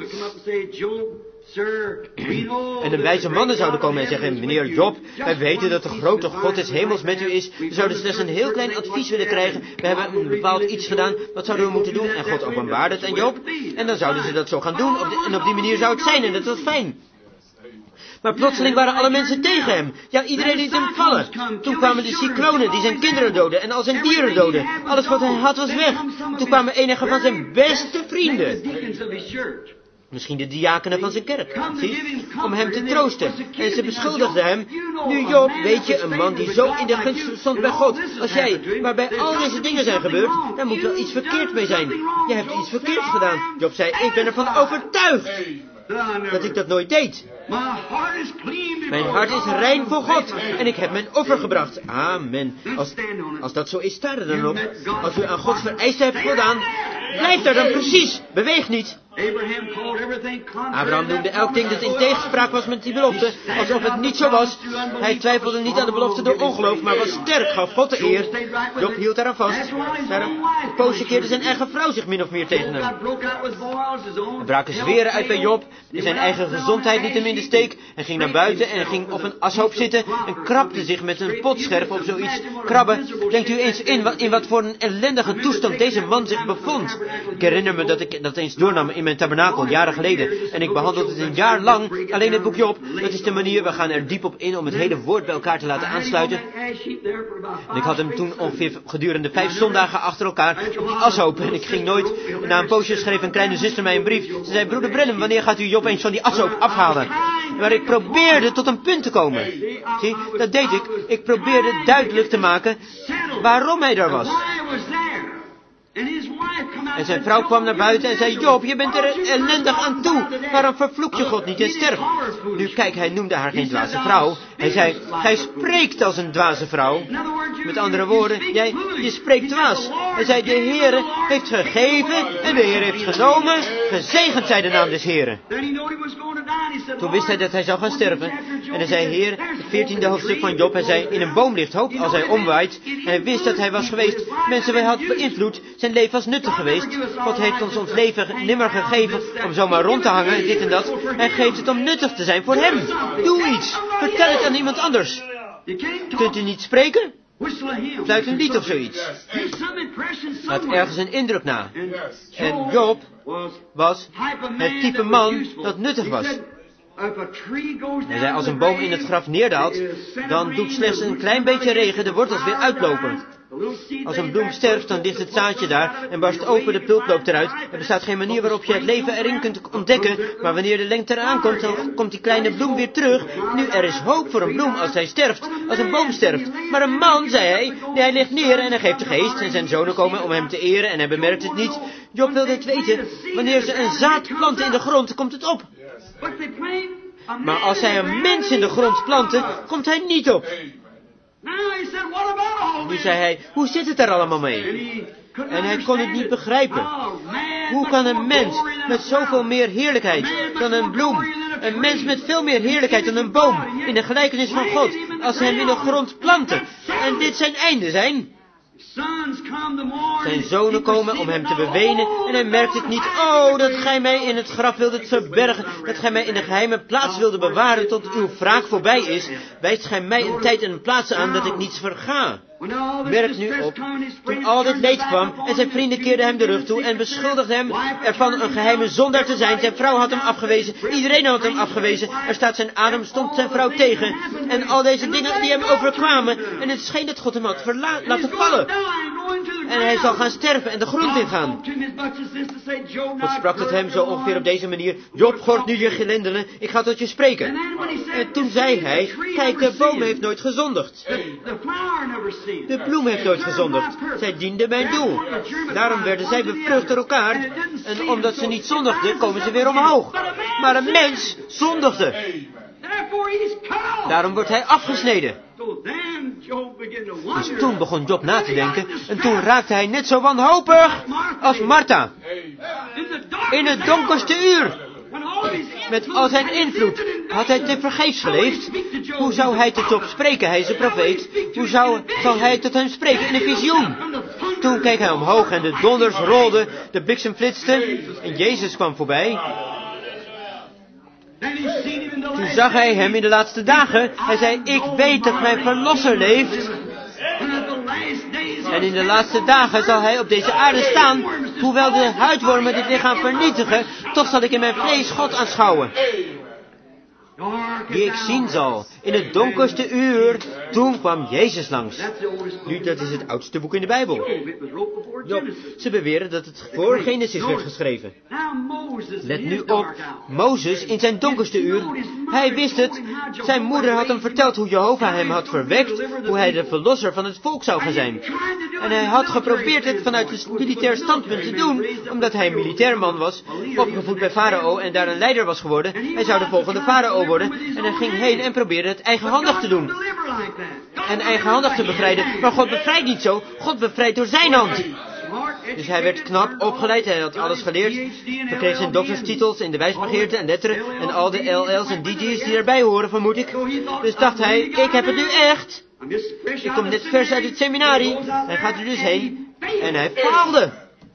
En de wijze mannen zouden komen en zeggen, meneer Job, wij weten dat de grote God des hemels met u is. We zouden slechts een heel klein advies willen krijgen. We hebben een bepaald iets gedaan, wat zouden we moeten doen? En God openbaarde het aan Job. En dan zouden ze dat zo gaan doen. Op de, en op die manier zou het zijn en dat was fijn. Maar plotseling waren alle mensen tegen hem. Ja, iedereen liet hem vallen. Toen kwamen de cyclonen die zijn kinderen doden en al zijn dieren doden. Alles wat hij had was weg. Toen kwamen enige van zijn beste vrienden. Misschien de diakenen van zijn kerk, zie, om hem te troosten. En ze beschuldigden hem. Nu Job, weet je, een man die zo in de gunst stond bij God als jij, waarbij al deze dingen zijn gebeurd, daar moet wel iets verkeerd mee zijn. Je hebt iets verkeerds gedaan. Job zei, ik ben ervan overtuigd dat ik dat nooit deed. Mijn hart is rein voor God en ik heb mijn offer gebracht. Amen. Als, als dat zo is, sta er dan op. Als u aan Gods vereisten hebt voldaan, blijf daar dan precies. Beweeg niet. Abraham noemde elk ding dat in tegenspraak was met die belofte, alsof het niet zo was. Hij twijfelde niet aan de belofte door ongeloof, maar was sterk, gaf God de eer. Job hield daaraan vast. Na een poosje keerde zijn eigen vrouw zich min of meer tegen hem. Er braken zweren uit bij Job, zijn eigen gezondheid liet hem in de steek. Hij ging naar buiten en ging op een ashoop zitten en krabde zich met een potscherf of zoiets. Krabben, denkt u eens in wat, in wat voor een ellendige toestand deze man zich bevond. Ik herinner me dat ik dat eens doornam in mijn tabernakel, jaren geleden. En ik behandelde het een jaar lang, alleen het boekje op. Dat is de manier, we gaan er diep op in om het hele woord bij elkaar te laten aansluiten. En ik had hem toen ongeveer gedurende vijf zondagen achter elkaar op die ashoop. En ik ging nooit, na een poosje schreef een kleine zuster mij een brief. Ze zei, broeder Branham, wanneer gaat u Job eens van die ashoop afhalen? Maar ik probeerde tot een punt te komen. Zie, dat deed ik. Ik probeerde duidelijk te maken waarom hij daar was. En zijn vrouw kwam naar buiten en zei, Job, je bent er ellendig aan toe. Waarom vervloek je God niet en sterft? Nu kijk, hij noemde haar geen dwaze vrouw. Hij zei, gij spreekt als een dwaze vrouw. Met andere woorden, jij, je spreekt dwaas. Hij zei, de Heere heeft gegeven en de Heer heeft genomen. Gezegend zij de naam des Heeren. Toen wist hij dat hij zou gaan sterven. En hij zei, Heer, het veertiende hoofdstuk van Job, hij zei, in een boom ligt hoop als hij omwaait. En hij wist dat hij was geweest. Mensen, hij had beïnvloed. Zijn leven was nuttig geweest. God heeft ons ons leven nimmer gegeven om zomaar rond te hangen en dit en dat. Hij geeft het om nuttig te zijn voor hem. Doe iets. Vertel het aan iemand anders. Kunt u niet spreken? Fluit een lied of zoiets. Laat ergens een indruk na. En Job was het type man dat nuttig was. Hij zei, als een boom in het graf neerdaalt, dan doet slechts een klein beetje regen de wortels weer uitlopen. Als een bloem sterft, dan ligt het zaadje daar en barst open, de pulp loopt eruit. Er bestaat geen manier waarop je het leven erin kunt ontdekken, maar wanneer de lengte eraan komt, dan komt die kleine bloem weer terug. Nu, er is hoop voor een bloem als hij sterft, als een boom sterft. Maar een man, zei hij, nee, hij ligt neer en hij geeft de geest en zijn zonen komen om hem te eren en hij bemerkt het niet. Job wilde het weten, wanneer ze een zaad planten in de grond, komt het op. Maar als hij een mens in de grond planten, komt hij niet op. Nu zei hij, hoe zit het er allemaal mee? En hij kon het niet begrijpen. Hoe kan een mens met zoveel meer heerlijkheid dan een bloem, een mens met veel meer heerlijkheid dan een boom, in de gelijkenis van God, als hij hem in de grond planten, en dit zijn einde zijn? Zijn zonen komen om hem te bewenen en hij merkt het niet. Oh, dat gij mij in het graf wildet verbergen, dat gij mij in een geheime plaats wilde bewaren tot uw wraak voorbij is. Wijst gij mij een tijd en een plaats aan dat ik niets verga. Merk nu op, toen al dit leed kwam en zijn vrienden keerden hem de rug toe en beschuldigden hem ervan een geheime zondaar te zijn. Zijn vrouw had hem afgewezen, iedereen had hem afgewezen. Er staat zijn adem, stond zijn vrouw tegen. En al deze dingen die hem overkwamen. En het scheen dat God hem had verla- laten vallen. En hij zal gaan sterven en de grond ingaan. God sprak tot hem zo ongeveer op deze manier. Job, gort nu je gelinderen, ik ga tot je spreken. En toen zei hij, kijk, de boom heeft nooit gezondigd. De bloem heeft nooit gezondigd. Zij diende mijn doel. Daarom werden zij bevrucht door elkaar. En omdat ze niet zondigden, komen ze weer omhoog. Maar een mens zondigde. Daarom wordt hij afgesneden. Dus toen begon Job na te denken. En toen raakte hij net zo wanhopig als Martha. In het donkerste uur. Met al zijn invloed had hij tevergeefs geleefd. Hoe zou hij tot Job spreken? Hij is een profeet. Hoe zou, zal hij tot hem spreken in een visioen? Toen keek hij omhoog en de donders rolden, de bliksem flitste en Jezus kwam voorbij. Toen zag hij hem in de laatste dagen. Hij zei, ik weet dat mijn verlosser leeft. En in de laatste dagen zal hij op deze aarde staan. Hoewel de huidwormen dit lichaam vernietigen, toch zal ik in mijn vlees God aanschouwen. Die ik zien zal, in het donkerste uur, toen kwam Jezus langs. Nu, dat is het oudste boek in de Bijbel. Job, ze beweren dat het voor Genesis werd geschreven. Let nu op, Mozes in zijn donkerste uur, hij wist het. Zijn moeder had hem verteld hoe Jehovah hem had verwekt, hoe hij de verlosser van het volk zou gaan zijn. En hij had geprobeerd het vanuit het militair standpunt te doen, omdat hij een militair man was, opgevoed bij Farao en daar een leider was geworden. Hij zou de volgende Farao worden. En hij ging heen en probeerde het eigenhandig te doen. En eigenhandig te bevrijden. Maar God bevrijdt niet zo. God bevrijdt door zijn hand. Dus hij werd knap opgeleid, hij had alles geleerd. Hij kreeg zijn dokterstitels in de wijsbegeerte en letteren en al de L L's en D G's die erbij horen, vermoed ik. Dus dacht hij, ik heb het nu echt. Ik kom net vers uit het seminarie. Hij gaat er dus heen en hij faalde.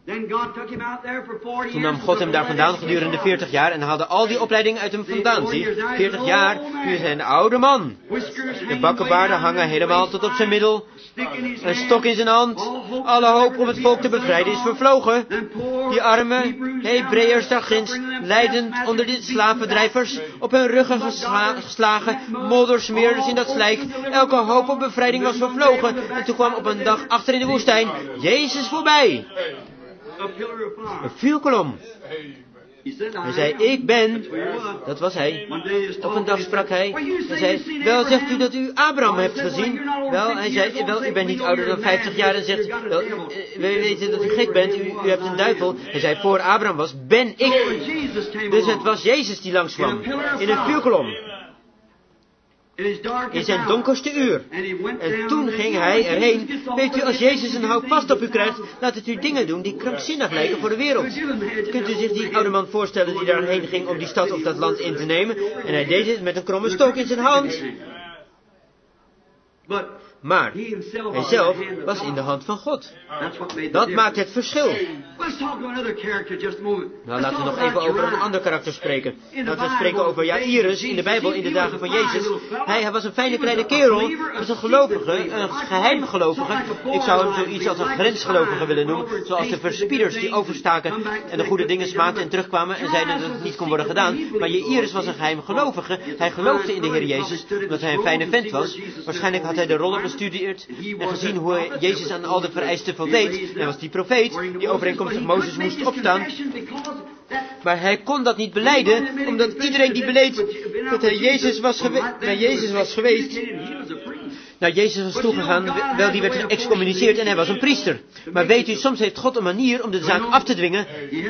Toen nam God hem daar vandaan gedurende veertig jaar en haalde al die opleidingen uit hem vandaan. Zie, veertig jaar, nu is hij een oude man. De bakkenbaarden hangen helemaal tot op zijn middel. Een stok in zijn hand. Alle hoop om het volk te bevrijden is vervlogen. Die arme Hebreeërs daar ginds, lijdend onder de slavendrijvers, op hun ruggen gesla geslagen, moddersmeerders in dat slijk. Elke hoop op bevrijding was vervlogen. En toen kwam op een dag achter in de woestijn Jezus voorbij. Een vuurkolom. Hij zei, ik ben, dat was hij. Op een dag sprak hij, hij zei, wel zegt u dat u Abraham hebt gezien? Wel, hij zei, wel, u bent niet ouder dan vijftig jaar en zegt, wel, we weten dat u gek bent, u, u hebt een duivel. Hij zei, voor Abraham was, ben ik. Dus het was Jezus die langskwam, in een vuurkolom. In zijn donkerste uur. En toen ging hij erheen. Weet u, als Jezus een houvast op u krijgt, laat het u dingen doen die krankzinnig lijken voor de wereld. Kunt u zich die oude man voorstellen die daarheen ging om die stad of dat land in te nemen? En hij deed het met een kromme stok in zijn hand. Maar hij zelf was in de hand van God. Dat maakt het verschil. Nou, laten we nog even over een ander karakter spreken. Laten we spreken over Jairus in de Bijbel in de dagen van Jezus. Hij, hij was een fijne kleine kerel. Hij was een gelovige, een geheimgelovige. Ik zou hem zoiets als een grensgelovige willen noemen. Zoals de verspieders die overstaken en de goede dingen smaakten en terugkwamen en zeiden dat het niet kon worden gedaan. Maar Jairus was een geheimgelovige. Hij geloofde in de Heer Jezus omdat hij een fijne vent was. Waarschijnlijk had hij de rollen bestudeerd en gezien hoe Jezus aan al de vereisten voldeed. Hij was die profeet die overeenkomstig Mozes moest opstaan. Maar hij kon dat niet belijden, omdat iedereen die beleed dat hij Jezus was naar Jezus was geweest, naar Jezus was toegegaan, wel die werd geëxcommuniceerd en hij was een priester. Maar weet u, soms heeft God een manier om de zaak af te dwingen,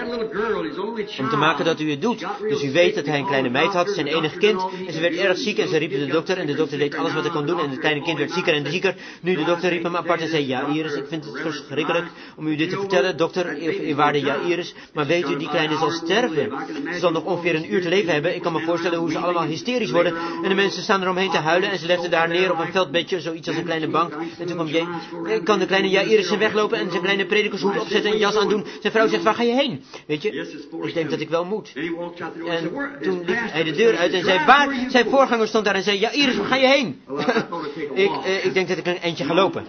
om te maken dat u het doet. Dus u weet dat hij een kleine meid had, zijn enig kind, en ze werd erg ziek en ze riep de dokter en de dokter deed alles wat hij kon doen en het kleine kind werd zieker en zieker. Nu de dokter riep hem apart en zei, Jairus, ik vind het verschrikkelijk om u dit te vertellen, dokter, eerwaarde Jairus, maar weet u, die kleine zal sterven. Ze zal nog ongeveer een uur te leven hebben. Ik kan me voorstellen hoe ze allemaal hysterisch worden en de mensen staan eromheen te huilen en ze legden daar neer op een veldbedje, zoiets als een kleine bank. En toen kwam je, kan de kleine Jairus zijn weglopen en zijn kleine predikershoed opzetten en jas aandoen. Zijn vrouw zegt, waar ga je heen? Weet je, ik denk dat ik wel moet. En toen liep hij de deur uit en zei, waar? Zijn voorganger stond daar en zei, Jairus, waar ga je heen? ik, eh, ik denk dat ik een eindje ga lopen.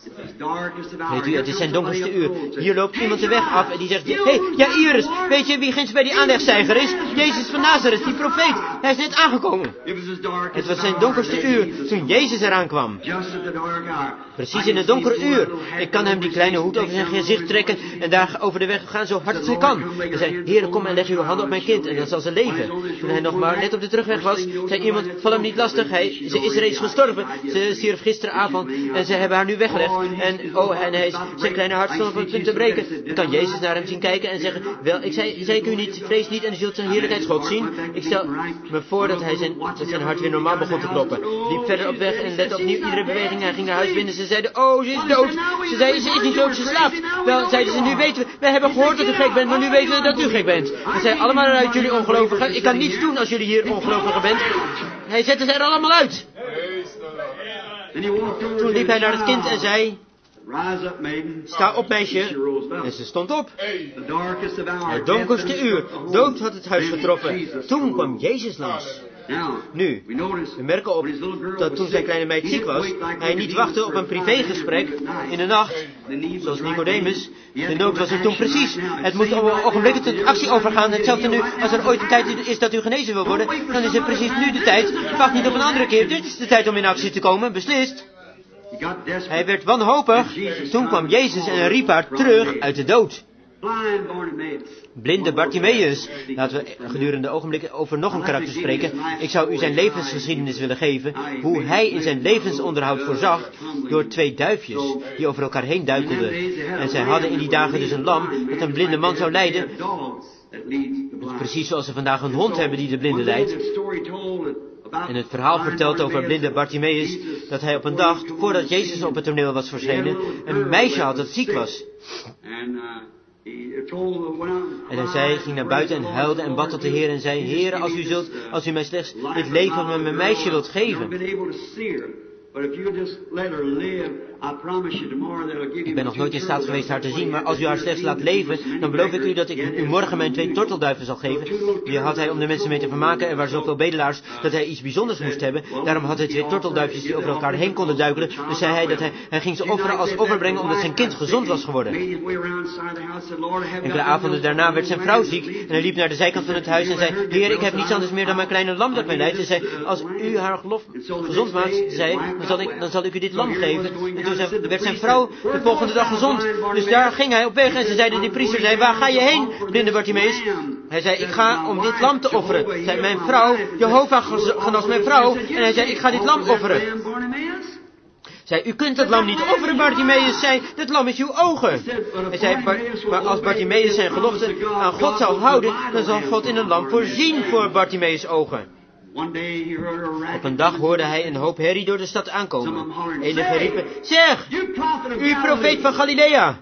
Weet u, het is zijn donkerste uur. Hier loopt iemand de weg af en die zegt, hé, hey, Jairus, weet je wie ginds bij die aanlegstijger is? Jezus van Nazareth, die profeet. Hij is net aangekomen. Het was zijn donkerste uur toen Jezus eraan kwam. Precies in het donkere uur. Ik kan hem die kleine hoed over zijn gezicht trekken en daar over de weg gaan zo hard als hij kan. Hij zei, Heer, kom en leg uw handen op mijn kind en dan zal ze leven. Toen hij nog maar net op de terugweg was, zei iemand, val hem niet lastig, hij, ze is reeds gestorven. Ze stierf gisteravond en ze hebben haar nu weggelegd. En, oh, en hij is, zijn kleine hart stond op het punt te breken. Dan kan Jezus naar hem zien kijken en zeggen, wel, ik zei, zei ik u niet, vrees niet en u zult zijn heerlijkheidsgod zien. Ik stel me voor dat, hij zijn, dat zijn hart weer normaal begon te kloppen. Liep verder op weg en lette opnieuw iedere beweging. Hij ging naar huis binnen. Ze zeiden, oh, ze is dood. Ze zeiden, ze is niet dood, ze slaapt. Wel, zeiden ze, nu weten we, wij hebben gehoord dat u gek bent, maar nu weten we dat u gek bent. Ze zeiden allemaal uit jullie ongelovigen. Ik kan niets doen als jullie hier ongelovigen bent. Hij zette ze er allemaal uit. Toen liep hij naar het kind en zei, sta op, meisje. En ze stond op. Het donkerste uur. Dood had het huis getroffen. Toen kwam Jezus langs. Nu, we merken op dat toen zijn kleine meid ziek was, hij niet wachtte op een privégesprek in de nacht, zoals Nicodemus. De nood was er toen precies. Het moet ogenblikkelijk tot actie overgaan. Hetzelfde nu, als er ooit een tijd is dat u genezen wil worden, dan is het precies nu de tijd. Wacht niet op een andere keer. Dit is de tijd om in actie te komen, beslist. Hij werd wanhopig. Toen kwam Jezus en riep haar terug uit de dood. Blinde Bartimaeus. Laten we gedurende ogenblikken over nog een karakter spreken. Ik zou u zijn levensgeschiedenis willen geven. Hoe hij in zijn levensonderhoud voorzag door twee duifjes die over elkaar heen duikelden. En zij hadden in die dagen dus een lam dat een blinde man zou leiden. Precies zoals ze vandaag een hond hebben die de blinde leidt. En het verhaal vertelt over blinde Bartimaeus dat hij op een dag, voordat Jezus op het toneel was verschenen, een meisje had dat ziek was. En hij zei, ging naar buiten en huilde en bad tot de Heer en zei, Heere, als u zult, als u mij slechts dit leven met mijn meisje wilt geven. Ik ben nog nooit in staat geweest haar te zien, maar als u haar slechts laat leven, dan beloof ik u dat ik u morgen mijn twee tortelduiven zal geven. Die had hij om de mensen mee te vermaken. Er waren zoveel bedelaars dat hij iets bijzonders moest hebben. Daarom had hij twee tortelduifjes die over elkaar heen konden duikelen. Dus zei hij dat hij, hij ging ze offeren als offer brengen omdat zijn kind gezond was geworden. Enkele avonden daarna werd zijn vrouw ziek en hij liep naar de zijkant van het huis en zei, Heer, ik heb niets anders meer dan mijn kleine lam dat mij leidt. En zei, als u haar geloof gezond maakt, zei, dan zal ik, dan zal ik u dit lam geven. En toen zei, werd zijn vrouw de volgende dag gezond. Dus daar ging hij op weg en ze zeiden, die priester zei, waar ga je heen, blinde Bartimeus? Hij zei, ik ga om dit lam te offeren. Zei mijn vrouw, Jehovah genas mijn vrouw. En hij zei, ik ga dit lam offeren. Zei, u kunt dat lam niet offeren, Bartimeus zei, dit lam is uw ogen. Hij zei, maar, maar als Bartimeus zijn gelofte aan God zou houden, dan zal God in een lam voorzien voor Bartimeus' ogen. Op een dag hoorde hij een hoop herrie door de stad aankomen. Enigen riepen, zeg, u profeet van Galilea.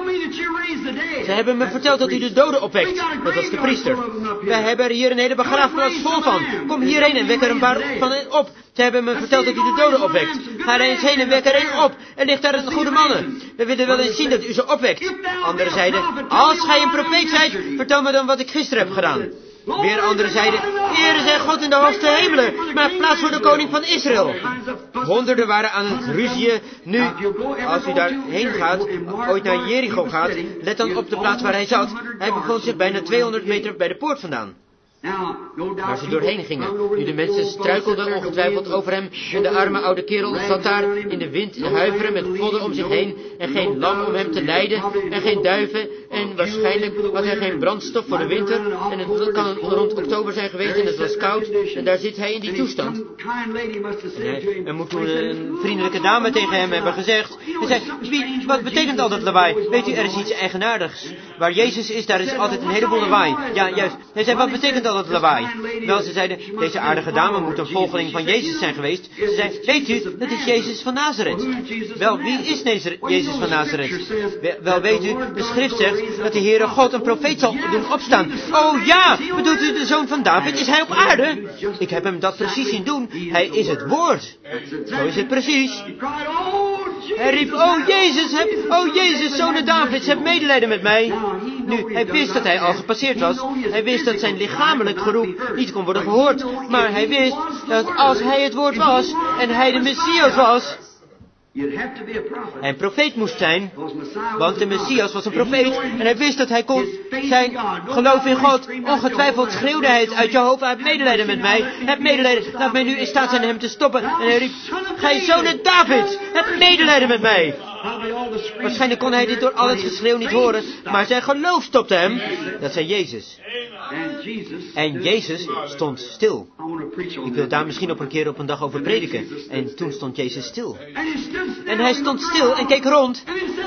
Ze hebben me verteld dat u de doden opwekt. Dat was de priester. Wij hebben er hier een hele begraafplaats vol van. Kom hierheen en wek er een paar van hen op. Ze hebben me verteld dat u de doden opwekt. Ga er eens heen en wek er een op. Er ligt daar een goede mannen. We willen wel eens zien dat u ze opwekt. Anderen zeiden, als gij een profeet zijt, vertel me dan wat ik gisteren heb gedaan. Weer anderen zeiden, Heere zij God in de hoogste hemelen, maak plaats voor de koning van Israël. Honderden waren aan het ruzieën. Nu, als u daarheen gaat, ooit naar Jericho gaat, let dan op de plaats waar hij zat. Hij bevond zich bijna tweehonderd meter bij de poort vandaan. Waar ze doorheen gingen. Nu de mensen struikelden ongetwijfeld over hem en de arme oude kerel zat daar in de wind te huiveren met vodden om zich heen en geen lam om hem te leiden en geen duiven en waarschijnlijk had hij geen brandstof voor de winter en het kan rond oktober zijn geweest en het was koud en daar zit hij in die toestand. En hij, er moet toen een vriendelijke dame tegen hem hebben gezegd. Hij zei, wie, wat betekent al dat lawaai? Weet u, er is iets eigenaardigs. Waar Jezus is, daar is altijd een heleboel lawaai. Ja, juist. Hij zei, wat betekent al dat lawaai? Wel, ze zeiden, deze aardige dame moet een volgeling van Jezus zijn geweest. Ze zei, weet u, dat is Jezus van Nazareth. Wel, wie is deze Jezus van Nazareth? Wel, weet u, de schrift zegt dat de Heere God een profeet zal doen opstaan. Oh ja, bedoelt u de zoon van David? Is hij op aarde? Ik heb hem dat precies zien doen. Hij is het woord. Zo is het precies. Hij riep, oh Jezus, heb, oh Jezus, zoon Davids, heb medelijden met mij. Nu, hij wist dat hij al gepasseerd was. Hij wist dat zijn lichamelijk geroep niet kon worden gehoord. Maar hij wist dat als hij het woord was en hij de Messias was, hij een profeet moest zijn, want de Messias was een profeet en hij wist dat hij kon zijn geloof in God. Ongetwijfeld schreeuwde hij het uit Jehovah, heb medelijden met mij, heb medelijden, laat mij nu in staat zijn hem te stoppen. En hij riep, gij zonen Davids, heb medelijden met mij. Waarschijnlijk kon hij dit door al het geschreeuw niet horen, maar zijn geloof stopte hem. Dat zei Jezus. En Jezus stond stil. Ik wil daar misschien op een keer op een dag over prediken. En toen stond Jezus stil. En hij stond stil en keek rond.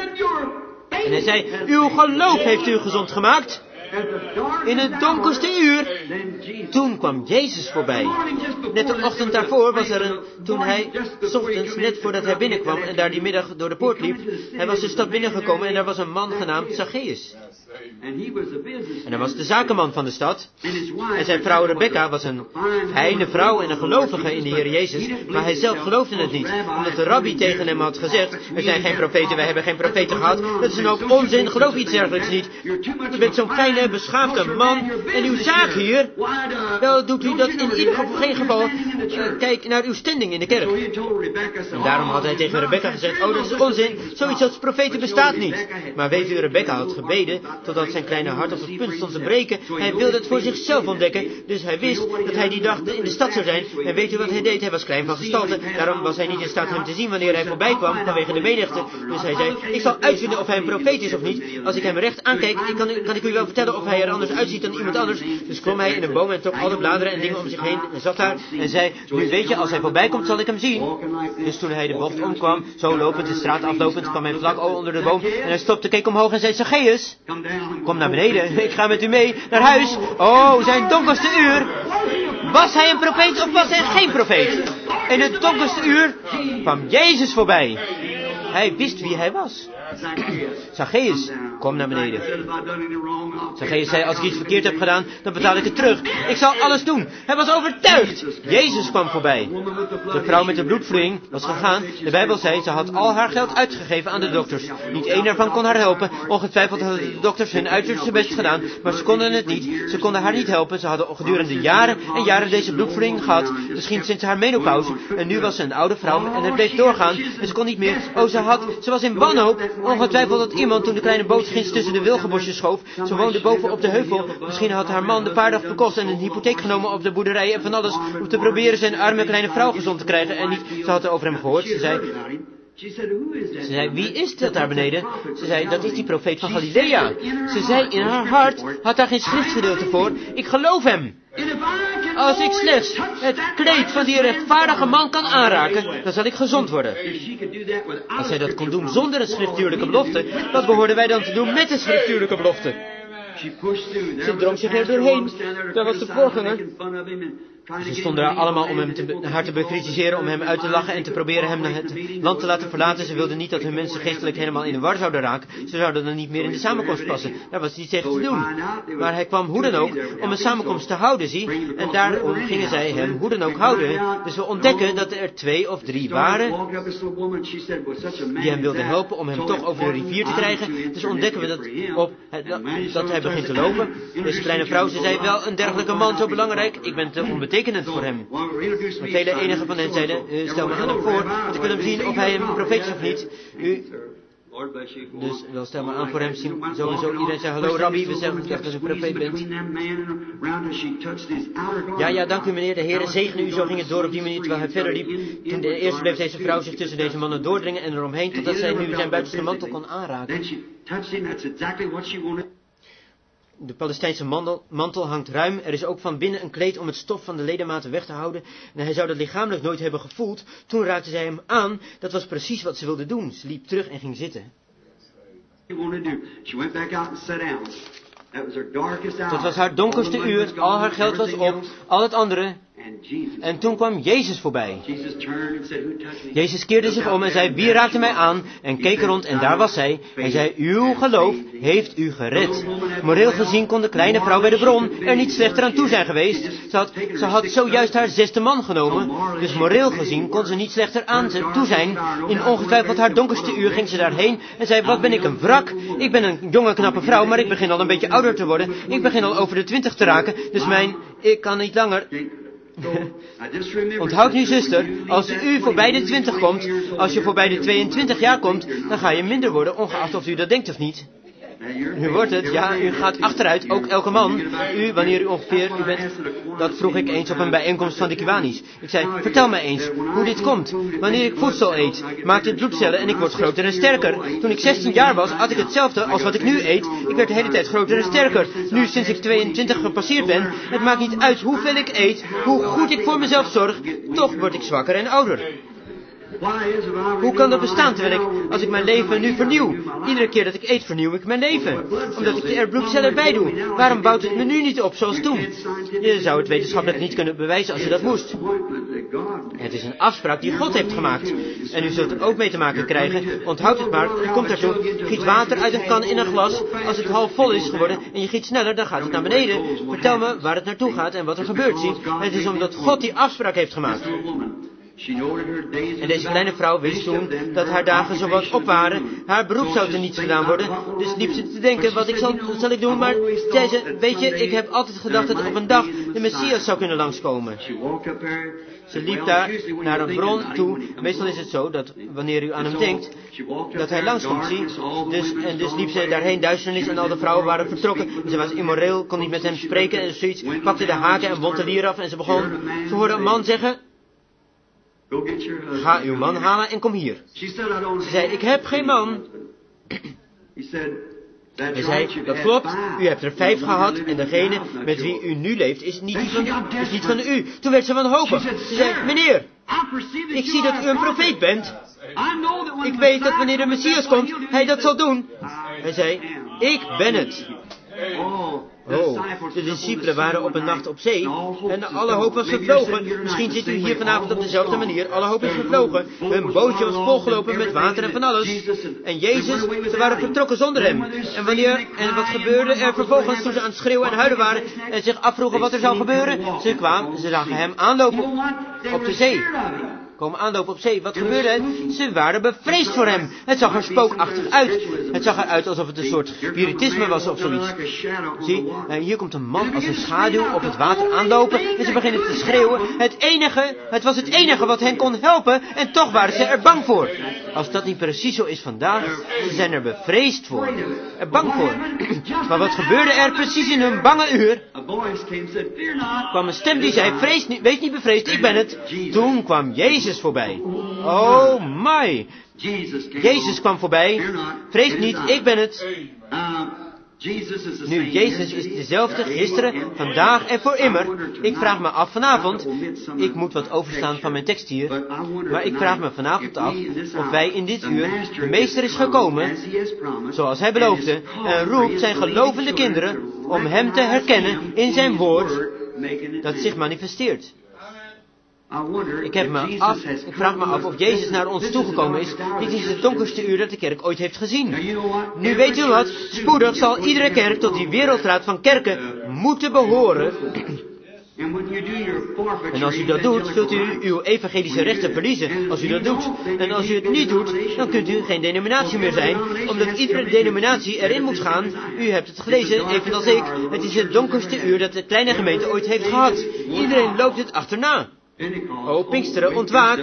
En hij zei, uw geloof heeft u gezond gemaakt. In het donkerste uur, toen kwam Jezus voorbij. Net de ochtend daarvoor was er een, toen hij, 's ochtends, net voordat hij binnenkwam en daar die middag door de poort liep, hij was de stad binnengekomen en daar was een man genaamd Zacchaeus. En hij was de zakenman van de stad. En zijn vrouw Rebecca was een fijne vrouw en een gelovige in de Heer Jezus, maar hij zelf geloofde het niet, omdat de rabbi tegen hem had gezegd, er zijn geen profeten, wij hebben geen profeten gehad, dat is een hoop onzin, geloof iets dergelijks niet. U bent zo'n fijne, beschaafde man, en uw zaak hier, wel doet u dat in ieder geval geen geval, uh, kijk naar uw standing in de kerk. En daarom had hij tegen Rebecca gezegd, oh dat is onzin, zoiets als profeten bestaat niet. Maar weet u, Rebecca had gebeden, totdat zijn kleine hart op het punt stond te breken. Hij wilde het voor zichzelf ontdekken, dus hij wist dat hij die dag in de stad zou zijn. En weet u wat hij deed? Hij was klein van gestalte, daarom was hij niet in staat hem te zien wanneer hij voorbij kwam vanwege de menigte. Dus hij zei, ik zal uitvinden of hij een profeet is of niet. Als ik hem recht aankijk, ik kan, kan ik u wel vertellen of hij er anders uitziet dan iemand anders. Dus klom hij in een boom en trok alle bladeren en dingen om zich heen en zat daar en zei, nu weet je, als hij voorbij komt zal ik hem zien. Dus toen hij de bocht omkwam, zo lopend de straat aflopend, kwam hij vlak onder de boom en hij stopte, keek omhoog en zei, Zacchaeus, kom naar beneden, ik ga met u mee naar huis. Oh, zijn donkerste uur. Was hij een profeet of was hij geen profeet? In het donkerste uur kwam Jezus voorbij. Hij wist wie hij was. Zacchaeus, kom naar beneden. Zacchaeus zei, als ik iets verkeerd heb gedaan, dan betaal ik het terug. Ik zal alles doen. Hij was overtuigd. Jezus kwam voorbij. De vrouw met de bloedvloeiing was gegaan. De Bijbel zei, ze had al haar geld uitgegeven aan de dokters. Niet één daarvan kon haar helpen. Ongetwijfeld hadden de dokters hun uiterste best gedaan, maar ze konden het niet. Ze konden haar niet helpen. Ze hadden gedurende jaren en jaren deze bloedvloeiing gehad. Misschien sinds haar menopauze. En nu was ze een oude vrouw en het bleef doorgaan. En ze kon niet meer. Oh, ze had, ze was in wanhoop. Ongetwijfeld dat iemand toen de kleine boot ginds tussen de wilgenbosjes schoof. Ze woonde boven op de heuvel. Misschien had haar man de paarden verkocht en een hypotheek genomen op de boerderij en van alles om te proberen zijn arme kleine vrouw gezond te krijgen. En niet, ze had over hem gehoord. Ze zei, ze zei, wie is dat daar beneden? Ze zei, dat is die profeet van Galilea. Ze zei, in haar hart had daar geen schriftgedeelte voor. Ik geloof hem. Als ik slechts het kleed van die rechtvaardige man kan aanraken, dan zal ik gezond worden. Als zij dat kon doen zonder een schriftuurlijke belofte, wat behoorden wij dan te doen met een schriftuurlijke belofte? Ze drong zich er doorheen. Daar was de voorganger. Ze stonden daar allemaal om hem te, haar te bekritiseren, om hem uit te lachen en te proberen hem naar het land te laten verlaten. Ze wilden niet dat hun mensen geestelijk helemaal in de war zouden raken. Ze zouden dan niet meer in de samenkomst passen. Daar was iets tegen te doen. Maar hij kwam hoe dan ook om een samenkomst te houden, zie. En daarom gingen zij hem hoe dan ook houden. Dus we ontdekken dat er twee of drie waren die hem wilden helpen om hem toch over de rivier te krijgen. Dus ontdekken we dat, op, dat hij begint te lopen. Deze kleine vrouw, ze zei, wel een dergelijke man zo belangrijk. Ik ben te onbetekenend voor hem. Maar vele enigen van hen zeiden, uh, stel me aan hem voor, want ik wil hem zien of hij een profeet is of niet. U, dus wel stel me aan voor hem, zien, zo en zo. Iedereen zei, hallo rabbi, we zeggen dat u een profeet bent. Ja, ja, dank u meneer, de Heer zegene u. Zo ging het door op die manier terwijl hij verder liep. Toen de eerste bleef deze vrouw zich tussen deze mannen doordringen en eromheen, totdat zij nu zijn buitenste mantel kon aanraken. De Palestijnse mantel, mantel hangt ruim. Er is ook van binnen een kleed om het stof van de ledematen weg te houden. En hij zou dat lichamelijk nooit hebben gevoeld. Toen raakte zij hem aan. Dat was precies wat ze wilde doen. Ze liep terug en ging zitten. Dat was haar donkerste uur. Al haar geld was op. Al het andere. En toen kwam Jezus voorbij. Jezus keerde zich om en zei, wie raakte mij aan? En keek rond en daar was zij. Hij zei, uw geloof heeft u gered. Moreel gezien kon de kleine vrouw bij de bron er niet slechter aan toe zijn geweest. Ze had, ze had zojuist haar zesde man genomen. Dus moreel gezien kon ze niet slechter aan toe zijn. In ongetwijfeld haar donkerste uur ging ze daarheen en zei, wat ben ik een wrak. Ik ben een jonge knappe vrouw, maar ik begin al een beetje ouder te worden. Ik begin al over de twintig te raken. Dus mijn, ik kan niet langer... Onthoud nu, zuster, als u voorbij de twintig komt, als je voorbij de tweeëntwintig jaar komt, dan ga je minder worden, ongeacht of u dat denkt of niet. Nu wordt het, ja, u gaat achteruit, ook elke man. U, wanneer u ongeveer, u bent, dat vroeg ik eens op een bijeenkomst van de Kiwanis. Ik zei, vertel mij eens, hoe dit komt. Wanneer ik voedsel eet, maakt het bloedcellen en ik word groter en sterker. Toen ik zestien jaar was, at ik hetzelfde als wat ik nu eet. Ik werd de hele tijd groter en sterker. Nu, sinds ik tweeëntwintig gepasseerd ben, het maakt niet uit hoeveel ik eet, hoe goed ik voor mezelf zorg, toch word ik zwakker en ouder. Hoe kan dat bestaan terwijl ik, als ik mijn leven nu vernieuw? Iedere keer dat ik eet vernieuw ik mijn leven. Omdat ik er bloedcellen bij doe. Waarom bouwt het me nu niet op zoals toen? Je zou het wetenschappelijk niet kunnen bewijzen als je dat moest. Het is een afspraak die God heeft gemaakt. En u zult er ook mee te maken krijgen. Onthoud het maar, je komt daartoe. Giet water uit een kan in een glas. Als het half vol is geworden en je giet sneller, dan gaat het naar beneden. Vertel me waar het naartoe gaat en wat er gebeurt. Zie, het is omdat God die afspraak heeft gemaakt. En deze kleine vrouw wist toen dat haar dagen zo wat op waren. Haar beroep zou te niets gedaan worden. Dus liep ze te denken, wat ik zal, wat zal ik doen? Maar zei ze, weet je, ik heb altijd gedacht dat op een dag de Messias zou kunnen langskomen. Ze liep daar naar een bron toe. Meestal is het zo dat wanneer u aan hem denkt, dat hij langskomt, zie. Dus, en dus liep ze daarheen, duisternis en al de vrouwen waren vertrokken. Ze was immoreel, kon niet met hem spreken en zoiets. Pakte de haken en wond de lier af en ze begon. Ze hoorde een man zeggen, ga uw man halen en kom hier. Ze zei, ik heb geen man. Hij zei, dat klopt, u hebt er vijf gehad en degene met wie u nu leeft is niet van, is niet van u. Toen werd ze wanhopig. Ze zei, meneer, ik zie dat u een profeet bent. Ik weet dat wanneer de Messias komt, hij dat zal doen. Hij zei, ik ben het. Oh, de discipelen waren op een nacht op zee en alle hoop was vervlogen. Misschien zit u hier vanavond op dezelfde manier. Alle hoop is vervlogen. Hun bootje was volgelopen met water en van alles. En Jezus, ze waren vertrokken zonder hem. En wanneer, en wat gebeurde er vervolgens toen ze aan het schreeuwen en huilen waren en zich afvroegen wat er zou gebeuren? Ze kwamen, ze zagen hem aanlopen op de zee. Komen aanlopen op zee. Wat gebeurde er? Ze waren bevreesd voor hem. Het zag er spookachtig uit. Het zag eruit alsof het een soort spiritisme was of zoiets. Zie, hier komt een man als een schaduw op het water aanlopen en ze beginnen te schreeuwen. Het enige, het was het enige wat hen kon helpen en toch waren ze er bang voor. Als dat niet precies zo is vandaag, ze zijn er bevreesd voor. Er bang voor. Maar wat gebeurde er precies in hun bange uur? Kwam een stem die zei, vrees niet, wees niet bevreesd, ik ben het. Toen kwam Jezus voorbij. Oh my. Jezus kwam voorbij. Vrees niet, ik ben het. Nu, Jezus is dezelfde gisteren, vandaag en voor immer. Ik vraag me af vanavond, ik moet wat overstaan van mijn tekst hier, maar ik vraag me vanavond af of wij in dit uur, de meester is gekomen, zoals hij beloofde, en roept zijn gelovende kinderen om hem te herkennen in zijn woord, dat zich manifesteert. Ik, heb me af, ik vraag me af of Jezus naar ons toegekomen is. Dit is het donkerste uur dat de kerk ooit heeft gezien. Nu weet u wat, spoedig zal iedere kerk tot die wereldraad van kerken moeten behoren. En als u dat doet, zult u uw evangelische rechten verliezen. Als u dat doet. En als u het niet doet, dan kunt u geen denominatie meer zijn. Omdat iedere denominatie erin moet gaan. U hebt het gelezen, evenals ik. Het is het donkerste uur dat de kleine gemeente ooit heeft gehad. Iedereen loopt het achterna. O Pinksteren, ontwaak.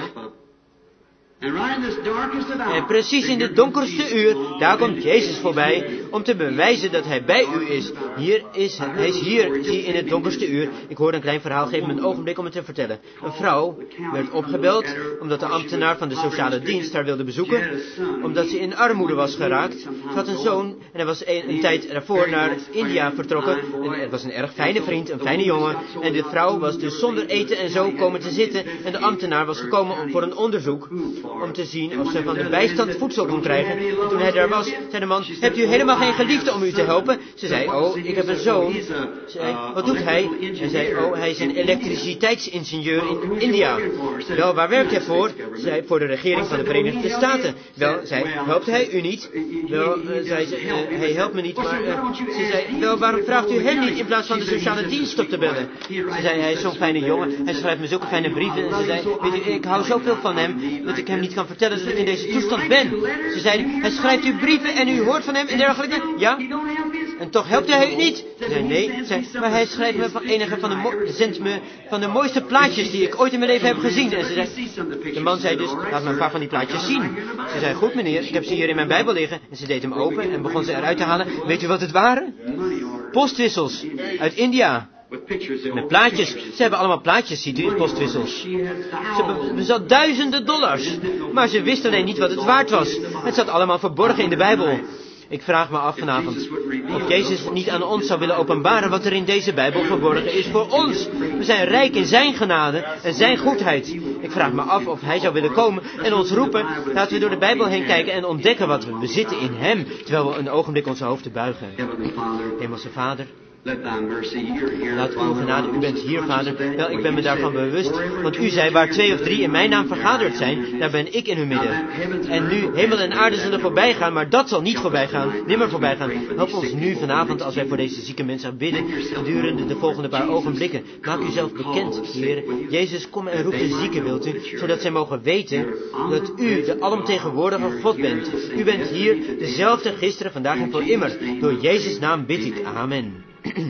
En precies in dit donkerste uur, daar komt Jezus voorbij om te bewijzen dat hij bij u is. Hier is hij is hier, zie in het donkerste uur. Ik hoor een klein verhaal, geef me een ogenblik om het te vertellen. Een vrouw werd opgebeld omdat de ambtenaar van de sociale dienst haar wilde bezoeken, omdat ze in armoede was geraakt. Ze had een zoon en hij was een, een tijd daarvoor naar India vertrokken. En het was een erg fijne vriend, een fijne jongen. En de vrouw was dus zonder eten en zo komen te zitten. En de ambtenaar was gekomen om voor een onderzoek, om te zien of ze van de bijstand voedsel kon krijgen. En toen hij daar was, zei de man, hebt u helemaal geen geliefde om u te helpen? Ze zei, oh, ik heb een zoon. Ze zei, wat doet hij? Hij zei, oh, hij is een elektriciteitsingenieur in India. Wel, waar werkt hij voor? Ze zei, voor de regering van de Verenigde Staten. Wel, zei, helpt hij u niet? Wel, uh, zei ze, uh, hij helpt me niet, maar uh, ze zei, wel, waarom vraagt u hem niet in plaats van de sociale dienst op te bellen? Ze zei, hij is zo'n fijne jongen, hij schrijft me zulke fijne brieven. En ze zei, weet u, ik hou zoveel van hem, dat ik hem niet kan vertellen dat ik in deze toestand ben. Ze zei, hij schrijft u brieven en u hoort van hem en dergelijke. Ja? En toch helpt hij u niet? Ze zei, nee. Ze zei, maar hij schrijft me van enige van de, mo- zendt me van de mooiste plaatjes die ik ooit in mijn leven heb gezien. En ze zei, de man zei dus, laat me een paar van die plaatjes zien. Ze zei, goed meneer, ik heb ze hier in mijn Bijbel liggen. En ze deed hem open en begon ze eruit te halen. Weet u wat het waren? Postwissels uit India. Met plaatjes. Ze hebben allemaal plaatjes, ziet u, postwissels. Ze bezat duizenden dollars. Maar ze wist alleen niet wat het waard was. Het zat allemaal verborgen in de Bijbel. Ik vraag me af vanavond of Jezus niet aan ons zou willen openbaren wat er in deze Bijbel verborgen is voor ons. We zijn rijk in zijn genade en zijn goedheid. Ik vraag me af of hij zou willen komen en ons roepen. Laten we door de Bijbel heen kijken en ontdekken wat we bezitten in hem, terwijl we een ogenblik onze hoofden buigen. Hemelse Vader, laat uw genade, u bent hier, Vader. Wel, ik ben me daarvan bewust, want u zei, waar twee of drie in mijn naam vergaderd zijn, daar ben ik in hun midden. En nu, hemel en aarde zullen voorbij gaan, maar dat zal niet voorbij gaan, nimmer voorbij gaan. Help ons nu vanavond, als wij voor deze zieke mensen bidden, gedurende de volgende paar ogenblikken. Maak uzelf bekend, Heer. Jezus, kom en roep de zieken, wilt u, zodat zij mogen weten dat u de alomtegenwoordige God bent. U bent hier, dezelfde gisteren, vandaag en voor immer. Door Jezus' naam bid ik. Amen.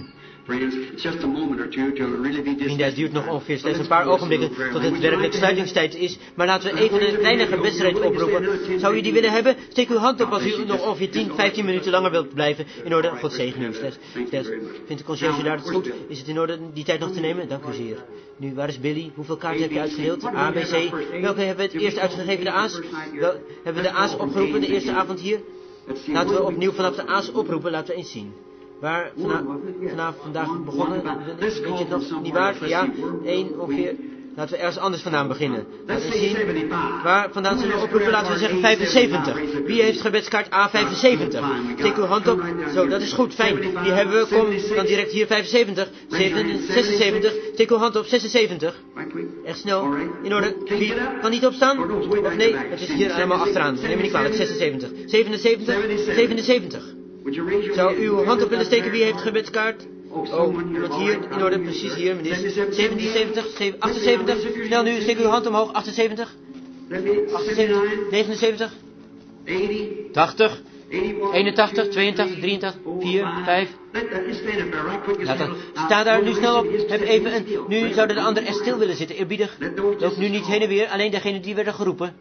Vrienden, het duurt nog ongeveer slechts een paar ogenblikken tot het werkelijk sluitingstijd is. Maar laten we even een kleine wedstrijd oproepen. Zou u die willen hebben? Steek uw hand op als u nog ongeveer tien, vijftien minuten langer wilt blijven. In orde, God zegen u. Slechts, slechts. Vindt de conciërge daar het goed? Is het in orde die tijd nog te nemen? Dank u zeer. Nu, waar is Billy? Hoeveel kaarten heb je uitgedeeld? A, B, C. Welke hebben we het eerst uitgegeven? De A's? Wel, hebben we de A's opgeroepen de eerste avond hier? Laten we opnieuw vanaf de A's oproepen. Laten we eens zien. Waar vanaf, vanaf vandaag begonnen, weet je het nog niet waar? Ja, één ongeveer. Laten we ergens anders vandaan beginnen. Laten we zien waar vandaan zullen we oproepen. Laten we zeggen vijfenzeventig. Wie heeft gebedskaart A vijfenzeventig? Steek uw hand op. Zo, dat is goed, fijn. Die hebben we. Kom, dan direct hier vijfenzeventig. zesenzeventig. Steek uw hand op. zesenzeventig. Echt snel. In orde. Wie kan niet opstaan? Of nee, het is hier allemaal achteraan. Neem me niet kwalijk. zesenzeventig. zevenenzeventig. zevenenzeventig. Zou uw hand op willen steken? Wie heeft gebedskaart? Oh, iemand hier, in orde, precies hier, meneer. zevenenzeventig, achtenzeventig, snel nu, steek uw hand omhoog, achtenzeventig, achtenzeventig, negenenzeventig, tachtig, eenentachtig, tweeëntachtig, drieëntachtig, vier, vijf. Laat dan, sta daar nu snel op, heb even een, nu zouden de anderen echt stil willen zitten, eerbiedig. Loop nu niet heen en weer, alleen degene die werden geroepen.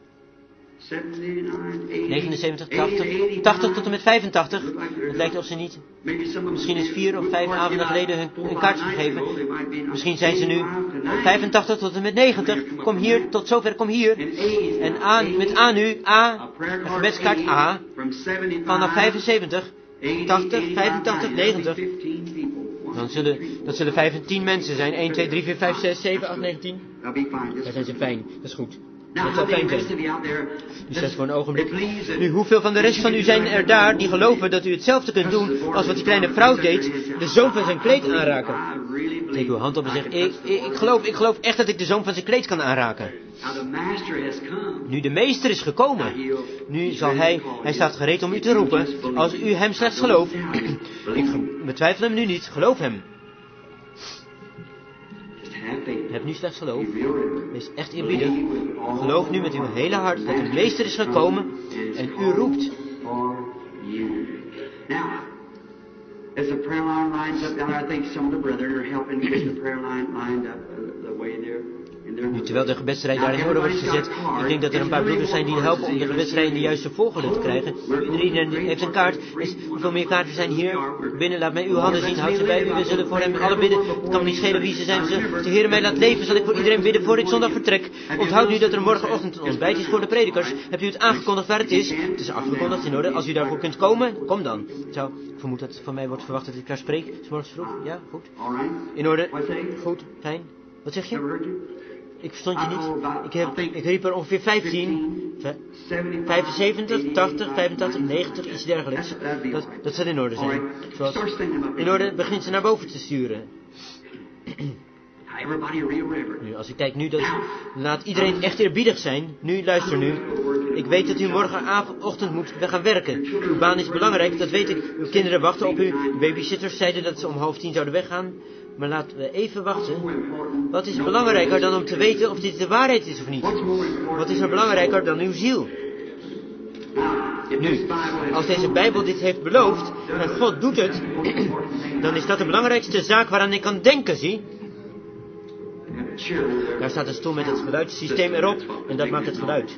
negenenzeventig, tachtig, tachtig tot en met vijfentachtig. Het lijkt of ze niet. Misschien is vier of vijf avonden geleden hun, hun kaartje gegeven. Misschien zijn ze nu vijfentachtig tot en met negentig. Kom hier, tot zover, kom hier. En A, met A nu, A, een gebedskaart A, vanaf vijfenzeventig, tachtig, vijfentachtig, negentig. Dan zullen, dat zullen vijftien mensen zijn. één, twee, drie, vier, vijf, zes, zeven, acht, negen, tien. Daar zijn ze fijn, dat is goed. Dat zou fijn zijn. U zegt voor een ogenblik. Nu, hoeveel van de rest van u zijn er daar die geloven dat u hetzelfde kunt doen als wat die kleine vrouw deed, de zoom van zijn kleed aanraken? Steek uw hand op en zeg, ik, ik, ik, geloof, ik geloof echt dat ik de zoom van zijn kleed kan aanraken. Nu de meester is gekomen. Nu zal hij, hij staat gereed om u te roepen. Als u hem slechts gelooft, ik betwijfel hem nu niet, geloof hem. Heb nu slechts geloof. Wees echt eerbiedig. Geloof nu met uw hele hart dat de meester is gekomen en u roept. As the prayer line lines up, I think some of the brethren are helping get the prayer line lined up the way there. Nu, terwijl de gebedsrij daar in orde wordt gezet, ik denk dat er een paar broeders zijn die helpen om de gebedsrij in de juiste volgorde te krijgen. Iedereen heeft een kaart. Dus hoeveel meer kaarten zijn hier binnen? Laat mij uw handen zien. Houd ze bij u. We zullen voor hem alle bidden. Het kan me niet schelen wie ze zijn. Als de Heer mij laat leven, zal ik voor iedereen bidden voor ik zondag vertrek. Onthoud nu dat er morgenochtend een ontbijt is voor de predikers. Hebt u het aangekondigd waar het is? Het is afgekondigd in orde. Als u daarvoor kunt komen, kom dan. Zo, ik vermoed dat van mij wordt verwacht dat ik daar spreek. 's morgens vroeg. Ja, goed. In orde. Goed. Fijn. Wat zeg je? Ik verstond je niet. Ik, heb, ik riep er ongeveer vijftien, vijfenzeventig, tachtig, vijfentachtig, negentig, iets dergelijks. Dat, dat zal in orde zijn. Zoals in orde begint ze naar boven te sturen. Nu, als ik kijk nu, dat laat iedereen echt eerbiedig zijn. Nu, luister nu. Ik weet dat u morgenochtend moet gaan werken. Uw baan is belangrijk, dat weet ik. Uw kinderen wachten op u. De babysitters zeiden dat ze om half tien zouden weggaan. Maar laten we even wachten. Wat is belangrijker dan om te weten of dit de waarheid is of niet? Wat is er belangrijker dan uw ziel? Nu, als deze Bijbel dit heeft beloofd, en God doet het, dan is dat de belangrijkste zaak waaraan ik kan denken, zie. Daar staat een stoel met het geluidssysteem erop, en dat maakt het geluid.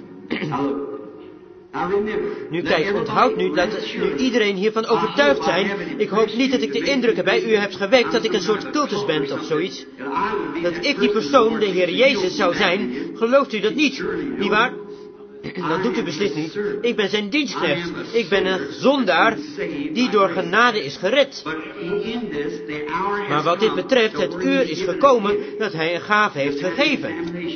Nu kijk, onthoud nu, laat nu iedereen hiervan overtuigd zijn. Ik hoop niet dat ik de indruk bij u heb gewekt dat ik een soort cultus ben of zoiets. Dat ik die persoon, de Heer Jezus, zou zijn. Gelooft u dat niet? Niet waar? Dat doet u beslist niet. Ik ben zijn dienstknecht. Ik ben een zondaar die door genade is gered. Maar wat dit betreft, het uur is gekomen dat hij een gave heeft gegeven.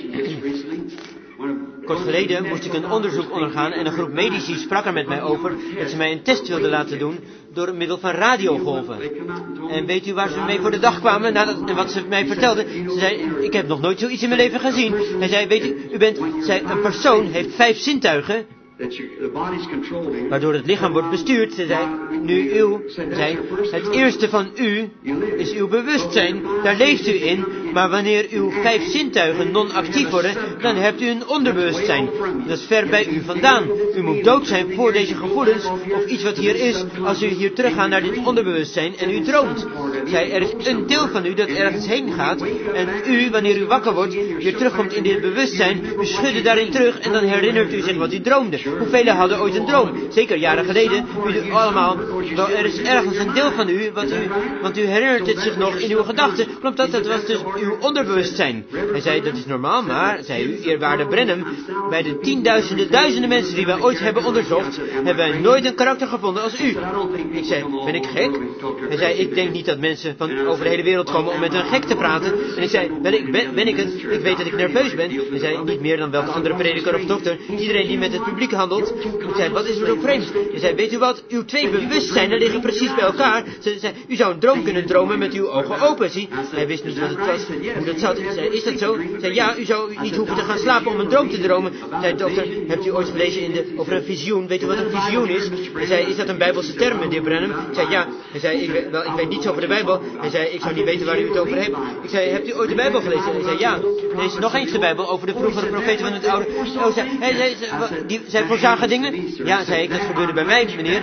Kort geleden moest ik een onderzoek ondergaan en een groep medici sprak er met mij over dat ze mij een test wilden laten doen door middel van radiogolven. En weet u waar ze mee voor de dag kwamen nadat wat ze mij vertelden? Ze zei, ik heb nog nooit zoiets in mijn leven gezien. Hij zei, weet u, u bent, zei, een persoon heeft vijf zintuigen, waardoor het lichaam wordt bestuurd. Ze zei, nu uw, zei, het eerste van u is uw bewustzijn, daar leeft u in, maar wanneer uw vijf zintuigen non-actief worden, dan hebt u een onderbewustzijn. Dat is ver bij u vandaan. U moet dood zijn voor deze gevoelens, of iets wat hier is, als u hier teruggaat naar dit onderbewustzijn en u droomt. Zij, er is een deel van u dat ergens heen gaat, en u, wanneer u wakker wordt, weer terugkomt in dit bewustzijn, u schudde daarin terug, en dan herinnert u zich wat u droomde. Hoeveel hadden ooit een droom? Zeker jaren geleden. U allemaal. Wel, er is ergens een deel van u, wat u, want u herinnert het zich nog in uw gedachten. Klopt dat? Dat was dus uw onderbewustzijn. Hij zei, dat is normaal, maar, zei u, eerwaarde Branham, bij de tienduizenden, duizenden mensen die wij ooit hebben onderzocht, hebben wij nooit een karakter gevonden als u. Ik zei, ben ik gek? Hij zei, ik denk niet dat mensen van over de hele wereld komen om met een gek te praten. En ik zei, ben ik, ben, ben ik het? Ik weet dat ik nerveus ben. Hij zei, niet meer dan welke andere prediker of dokter. Iedereen die met het publiek handelt. Ik zei, wat is er zo vreemd? Hij zei, weet u wat? Uw twee bewustzijnen liggen precies bij elkaar. Ze zei, u zou een droom kunnen dromen met uw ogen open, zie. Hij wist niet wat het was, hoe dat zat. Hij zei, is dat zo? Hij zei, ja, u zou niet hoeven te gaan slapen om een droom te dromen. Hij zei, dokter, hebt u ooit gelezen in de, over een visioen? Weet u wat een visioen is? Hij zei, is dat een Bijbelse term, meneer Branham? Ik zei, ja. Hij zei, ik, wel, ik weet niets over de Bijbel. Hij zei, ik zou niet weten waar u het over heeft. Ik zei, hebt u ooit de Bijbel gelezen? Hij zei, ja. Lees nog eens de Bijbel over de vroegere profeten van het oude. Oh, zei, hij zei, die zijn voorzagen dingen? Ja, zei ik, dat gebeurde bij mij, meneer.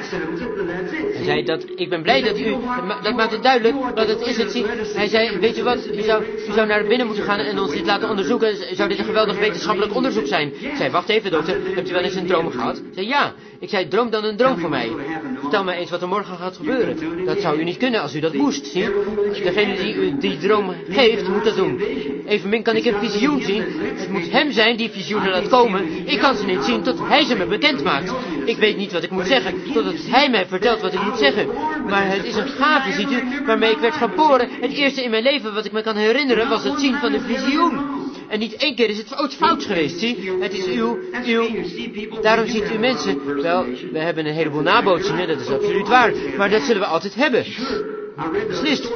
Hij zei, dat, ik ben blij dat u, dat maakt het duidelijk, dat het is het, zie. Hij zei, weet u wat, u zou, u zou naar binnen moeten gaan en ons dit laten onderzoeken. Zou dit een geweldig wetenschappelijk onderzoek zijn? Ik zei, wacht even, dokter, hebt u wel eens een droom gehad? Ik zei, ja. Ik zei, droom dan een droom voor mij. Vertel mij eens wat er morgen gaat gebeuren. Dat zou u niet kunnen als u dat moest, zie. Degene die u die droom geeft, moet dat doen. Evenmin kan ik een visioen zien. Het moet hem zijn die visioenen laat komen. Ik kan ze niet zien tot hij ze me bekend maakt. Ik weet niet wat ik moet zeggen, totdat hij mij vertelt wat ik moet zeggen. Maar het is een gave, ziet u, waarmee ik werd geboren. Het eerste in mijn leven wat ik me kan herinneren was het zien van een visioen. En niet één keer is het fout, fout geweest, zie. Het is uw, uw... Daarom ziet u mensen... Wel, we hebben een heleboel nabootsingen, dat is absoluut waar. Maar dat zullen we altijd hebben. Beslist.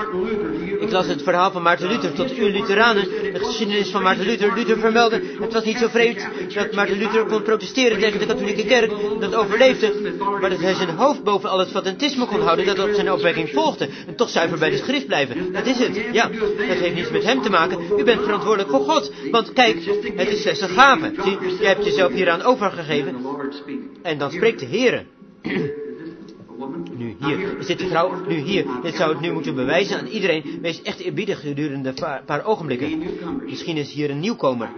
Ik las het verhaal van Maarten Luther tot u Lutheranen. De geschiedenis van Maarten Luther. Luther vermeldde, het was niet zo vreemd dat Maarten Luther kon protesteren tegen de katholieke kerk. Dat overleefde. Maar dat hij zijn hoofd boven al het fatantisme kon houden. Dat op zijn opwekking volgde. En toch zuiver bij de schrift blijven. Dat is het. Ja, dat heeft niets met hem te maken. U bent verantwoordelijk voor God. Want kijk, het is slechts een gave. Zie, jij hebt jezelf hieraan overgegeven. En dan spreekt de Heere. Nu, hier, is dit de vrouw? Nu, hier, dit zou het nu moeten bewijzen aan iedereen. Wees echt eerbiedig gedurende een paar ogenblikken. Misschien is hier een nieuwkomer.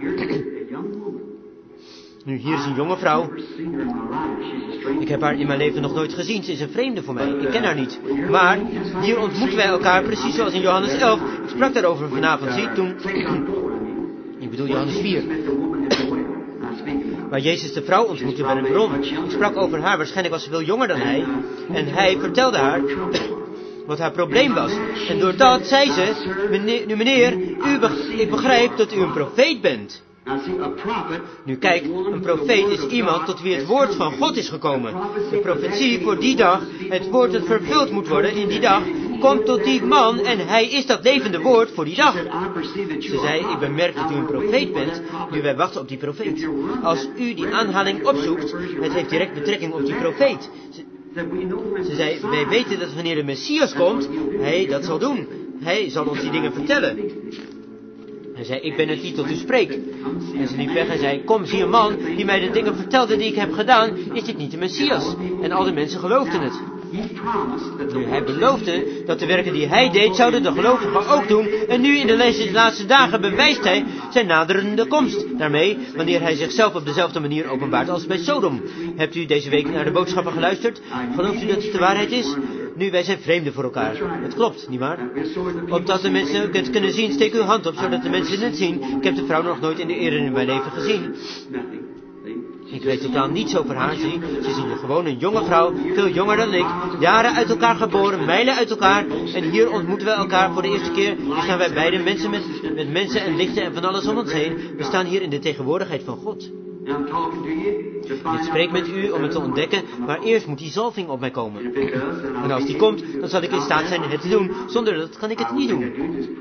Nu, hier is een jonge vrouw. Ik heb haar in mijn leven nog nooit gezien. Ze is een vreemde voor mij. Ik ken haar niet. Maar, hier ontmoeten wij elkaar precies zoals in Johannes elf. Ik sprak daarover vanavond, zie, toen... Ik bedoel Johannes vier. Waar Jezus de vrouw ontmoette bij een bron. Ik sprak over haar, waarschijnlijk was ze veel jonger dan hij. En hij vertelde haar wat haar probleem was. En doordat zei ze, meneer, nu meneer, u beg- ik begrijp dat u een profeet bent. Nu kijk, een profeet is iemand tot wie het woord van God is gekomen. De profetie voor die dag, het woord dat vervuld moet worden in die dag, komt tot die man en hij is dat levende woord voor die dag. Ze zei, ik bemerk dat u een profeet bent, nu wij wachten op die profeet. Als u die aanhaling opzoekt, het heeft direct betrekking op die profeet. Ze, ze zei, wij weten dat wanneer de Messias komt, hij dat zal doen. Hij zal ons die dingen vertellen. Hij zei, ik ben het die tot u spreek. En ze liep weg en zei, kom, zie een man die mij de dingen vertelde die ik heb gedaan, is dit niet de Messias? En al de mensen geloofden het. Nu, hij beloofde dat de werken die hij deed, zouden de gelovigen ook doen. En nu in de laatste dagen bewijst hij zijn naderende komst. Daarmee, wanneer hij zichzelf op dezelfde manier openbaart als bij Sodom. Hebt u deze week naar de boodschappen geluisterd? Gelooft u dat het de waarheid is? Nu, wij zijn vreemden voor elkaar. Het klopt, nietwaar? Opdat de mensen het kunnen zien, steek uw hand op, zodat de mensen het zien. Ik heb de vrouw nog nooit in de eerder in mijn leven gezien. Ik weet totaal niets over haar, zie. Ze is een gewoon een jonge vrouw, veel jonger dan ik. Jaren uit elkaar geboren, mijlen uit elkaar. En hier ontmoeten we elkaar voor de eerste keer. Nu staan wij beide mensen met, met mensen en lichten en van alles om ons heen. We staan hier in de tegenwoordigheid van God. Ik spreek met u om het te ontdekken, maar eerst moet die zalving op mij komen. En als die komt, dan zal ik in staat zijn het te doen. Zonder dat kan ik het niet doen.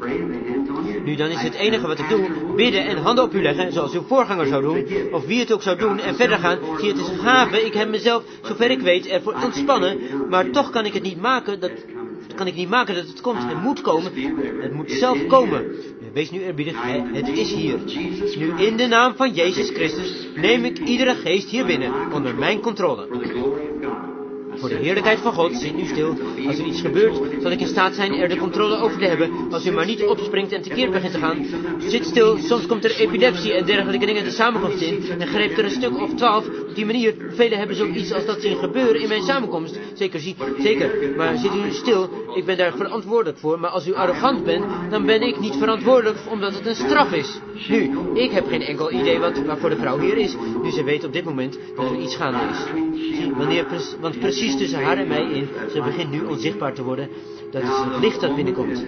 Nu, dan is het enige wat ik doe, bidden en handen op u leggen, zoals uw voorganger zou doen, of wie het ook zou doen, en verder gaan. Zie, het is een gave, ik heb mezelf, zover ik weet, ervoor ontspannen, maar toch kan ik het niet maken dat... kan ik niet maken dat het komt. Het moet komen. Het moet zelf komen. Wees nu eerbiedig. Het is hier. Nu in de naam van Jezus Christus neem ik iedere geest hier binnen onder mijn controle. Voor de heerlijkheid van God, zit nu stil. Als er iets gebeurt, zal ik in staat zijn er de controle over te hebben. Als u maar niet opspringt en tekeer begint te gaan. Zit stil, soms komt er epilepsie en dergelijke dingen de samenkomst in. En grijpt er een stuk of twaalf. Op die manier, velen hebben zoiets als dat zien gebeuren in mijn samenkomst. Zeker, zie, zeker. Maar zit u nu stil, ik ben daar verantwoordelijk voor. Maar als u arrogant bent, dan ben ik niet verantwoordelijk omdat het een straf is. Nu, ik heb geen enkel idee wat, waarvoor de vrouw hier is. Nu ze weet op dit moment dat er iets gaande is. Zie, wanneer, want precies tussen haar en mij in, ze begint nu onzichtbaar te worden. Dat is het licht dat binnenkomt.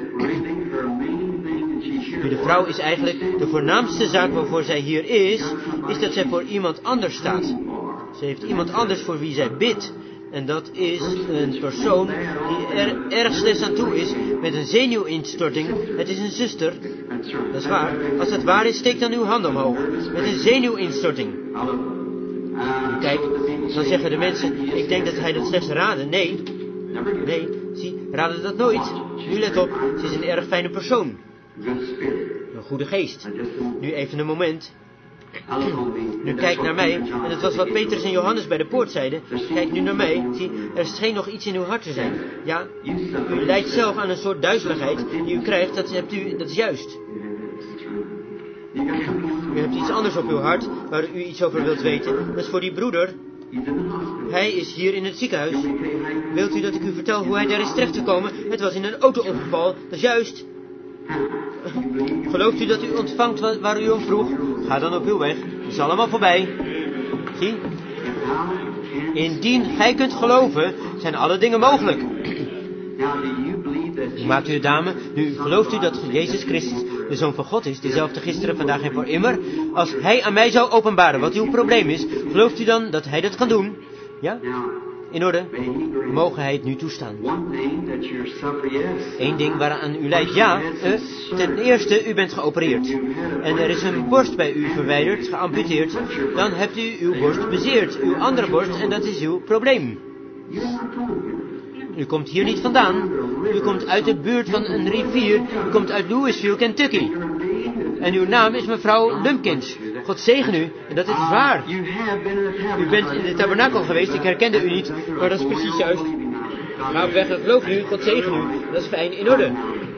Nu, de vrouw is eigenlijk de voornaamste zaak waarvoor zij hier is, is dat zij voor iemand anders staat. Ze heeft iemand anders voor wie zij bidt. En dat is een persoon die er erg slecht aan toe is met een zenuwinstorting. Het is een zuster. Dat is waar. Als dat waar is, steek dan uw hand omhoog. Met een zenuwinstorting. Kijk, dan zeggen de mensen, ik denk dat hij dat slechts raadde. Nee. Nee, zie, raadde dat nooit. Nu let op, ze is een erg fijne persoon. Een goede geest. Nu even een moment. Nu kijk naar mij, en het was wat Petrus en Johannes bij de poort zeiden. Kijk nu naar mij, zie, er scheen nog iets in uw hart te zijn. Ja, u lijdt zelf aan een soort duizeligheid die u krijgt, dat, hebt u, dat is juist. U hebt iets anders op uw hart, waar u iets over wilt weten. Dat is voor die broeder. Hij is hier in het ziekenhuis. Wilt u dat ik u vertel hoe hij daar is terechtgekomen? Het was in een auto-ongeval, dat is juist. Gelooft u dat u ontvangt waar u om vroeg? Ga dan op uw weg. Het is allemaal voorbij. Zie? Indien gij kunt geloven, zijn alle dingen mogelijk. Hoe maakt u het, dame? Nu, gelooft u dat Jezus Christus de Zoon van God is, dezelfde gisteren, vandaag en voor immer? Als hij aan mij zou openbaren wat uw probleem is, gelooft u dan dat hij dat kan doen? Ja? In orde, mogen hij het nu toestaan. Eén ding waaraan u lijdt, ja. Uh, ten eerste, u bent geopereerd. En er is een borst bij u verwijderd, geamputeerd. Dan hebt u uw borst bezeerd, uw andere borst, en dat is uw probleem. U komt hier niet vandaan. U komt uit de buurt van een rivier. U komt uit Louisville, Kentucky. En uw naam is mevrouw Lumpkins. God zegen u, en dat is waar. U bent in de tabernakel geweest, ik herkende u niet, maar dat is precies juist. Ga op weg en geloof nu, God zegen u, dat is fijn, in orde.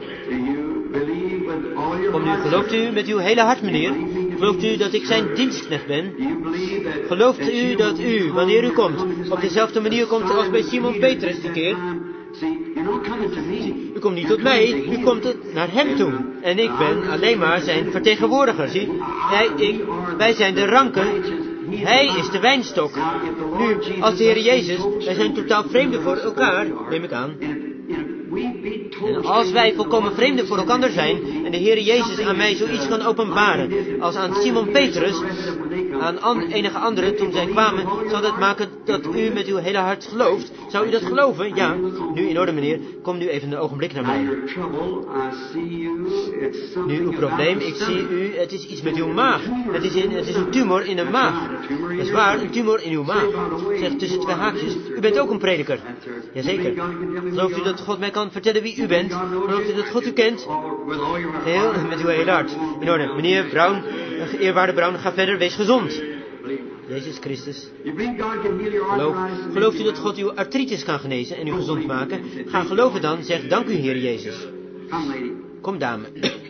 Kom nu, gelooft u met uw hele hart, meneer? Gelooft u dat ik zijn dienstknecht ben? Gelooft u dat u, wanneer u komt, op dezelfde manier komt als bij Simon Petrus die keer? U komt niet tot mij, u komt naar hem toe. En ik ben alleen maar zijn vertegenwoordiger, zie. Hij, ik, wij zijn de ranken. Hij is de wijnstok. Nu, als de Heer Jezus, wij zijn totaal vreemden voor elkaar, neem ik aan. En als wij volkomen vreemden voor elkaar zijn, en de Heer Jezus aan mij zoiets kan openbaren, als aan Simon Petrus, aan an, enige anderen toen zij kwamen, zal dat maken dat u met uw hele hart gelooft. Zou u dat geloven? Ja. Nu in orde, meneer. Kom nu even een ogenblik naar mij. Nu uw probleem, ik zie u, het is iets met uw maag. Het is, in, het is een tumor in de maag. Dat is waar, een tumor in uw maag. Zeg tussen twee haakjes, u bent ook een prediker. Jazeker. Gelooft u dat God mij kan vertellen wie u bent? Gelooft u dat God u kent? Heel, met uw hele hart. In orde, meneer Brown, eerwaarde Brown, ga verder, wees gezond. Jezus Christus. Geloof, gelooft u dat God uw artritis kan genezen en u gezond maken? Ga geloven dan, zeg dank u Heer Jezus. Kom dame.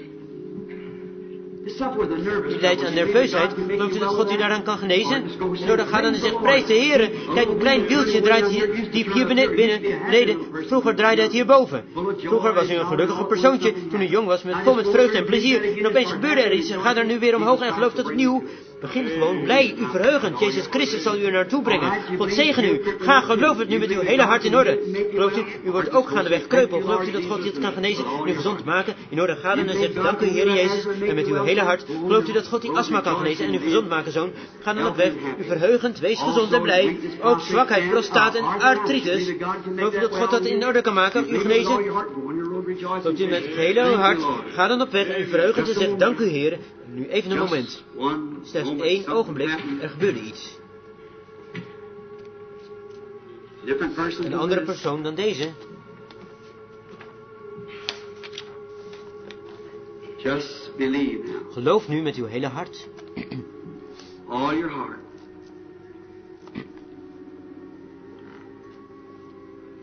U lijdt aan nerveusheid. Gelooft u dat God u daaraan kan genezen? Nou, dan ga dan en zeg, prijs de Heere. Kijk, een klein wieltje draait hier, diep hier binnen, beneden. Vroeger draaide het hierboven. Vroeger was u een gelukkige persoontje toen u jong was, met, vol met vreugde en plezier. En opeens gebeurde er iets. Ga er nu weer omhoog en geloof dat opnieuw. Begin gewoon blij, u verheugend. Jezus Christus zal u er naartoe brengen. God zegen u. Ga, geloof het nu met uw hele hart in orde. Gelooft u, u wordt ook gaandeweg kreupel. Gelooft u dat God dit kan genezen en u gezond maken? In orde, ga dan en zeg, dank u Heer Jezus. En met uw hele hart, gelooft u dat God die astma kan genezen en u gezond maken, zoon? Ga dan op weg, u verheugend, wees gezond en blij. Ook zwakheid, prostaat en artritis. Gelooft u dat God dat in orde kan maken, u genezen? Gelooft u met uw hele hart, ga dan op weg en u verheugend en zeg, dank u Heer. Nu even een moment. Slechts één ogenblik, er gebeurde iets. Een andere persoon dan deze. Just believe. Geloof nu met uw hele hart. All your heart.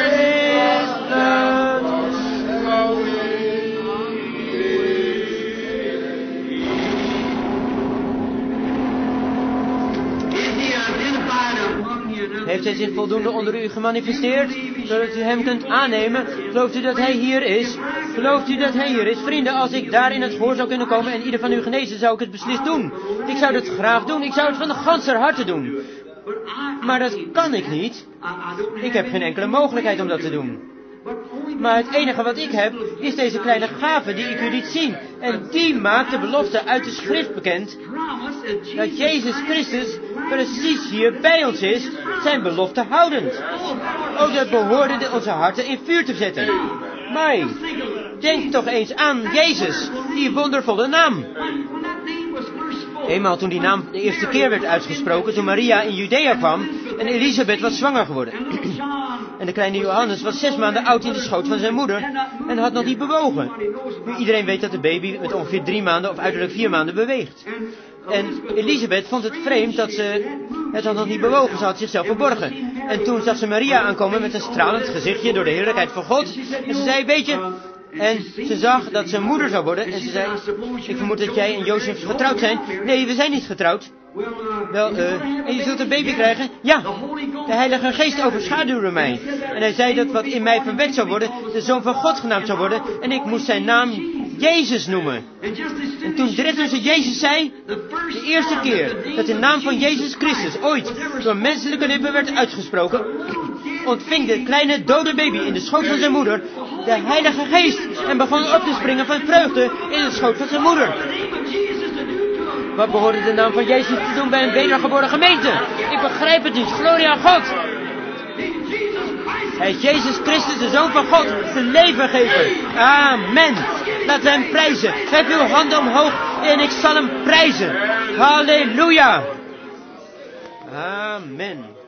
Heeft hij zich voldoende onder u gemanifesteerd, zodat u hem kunt aannemen? Gelooft u dat hij hier is? Gelooft u dat hij hier is? Vrienden, als ik daar in het gehoor zou kunnen komen en ieder van u genezen, zou ik het beslist doen. Ik zou het graag doen. Ik zou het van de ganser harte doen. Maar dat kan ik niet. Ik heb geen enkele mogelijkheid om dat te doen. Maar het enige wat ik heb, is deze kleine gave die ik u liet zien. En die maakt de belofte uit de schrift bekend, dat Jezus Christus precies hier bij ons is, zijn belofte houdend. Ook dat behoorde de, onze harten in vuur te zetten. Maar denk toch eens aan Jezus, die wondervolle naam. Eenmaal toen die naam de eerste keer werd uitgesproken, toen Maria in Judea kwam en Elisabeth was zwanger geworden. En de kleine Johannes was zes maanden oud in de schoot van zijn moeder en had nog niet bewogen. Nu, iedereen weet dat de baby met ongeveer drie maanden of uiterlijk vier maanden beweegt. En Elisabeth vond het vreemd dat ze, het had nog niet bewogen, ze had zichzelf verborgen. En toen zag ze Maria aankomen met een stralend gezichtje door de heerlijkheid van God. En ze zei, weet je, en ze zag dat ze moeder zou worden en ze zei, ik vermoed dat jij en Jozef getrouwd zijn. Nee, we zijn niet getrouwd. Wel, uh, en je zult een baby krijgen? Ja, de Heilige Geest overschaduwde mij. En hij zei dat wat in mij verwekt zou worden, de Zoon van God genaamd zou worden. En ik moest zijn naam Jezus noemen. En toen direct toen ze Jezus zei, de eerste keer dat de naam van Jezus Christus ooit door menselijke lippen werd uitgesproken, ontving de kleine dode baby in de schoot van zijn moeder de Heilige Geest en begon op te springen van vreugde in de schoot van zijn moeder. Wat behoorde de naam van Jezus te doen bij een wedergeboren gemeente? Ik begrijp het niet. Gloria aan God. Hij is Jezus Christus, de Zoon van God, de levengever. Amen. Laten we hem prijzen. Hef uw handen omhoog en ik zal hem prijzen. Halleluja. Amen.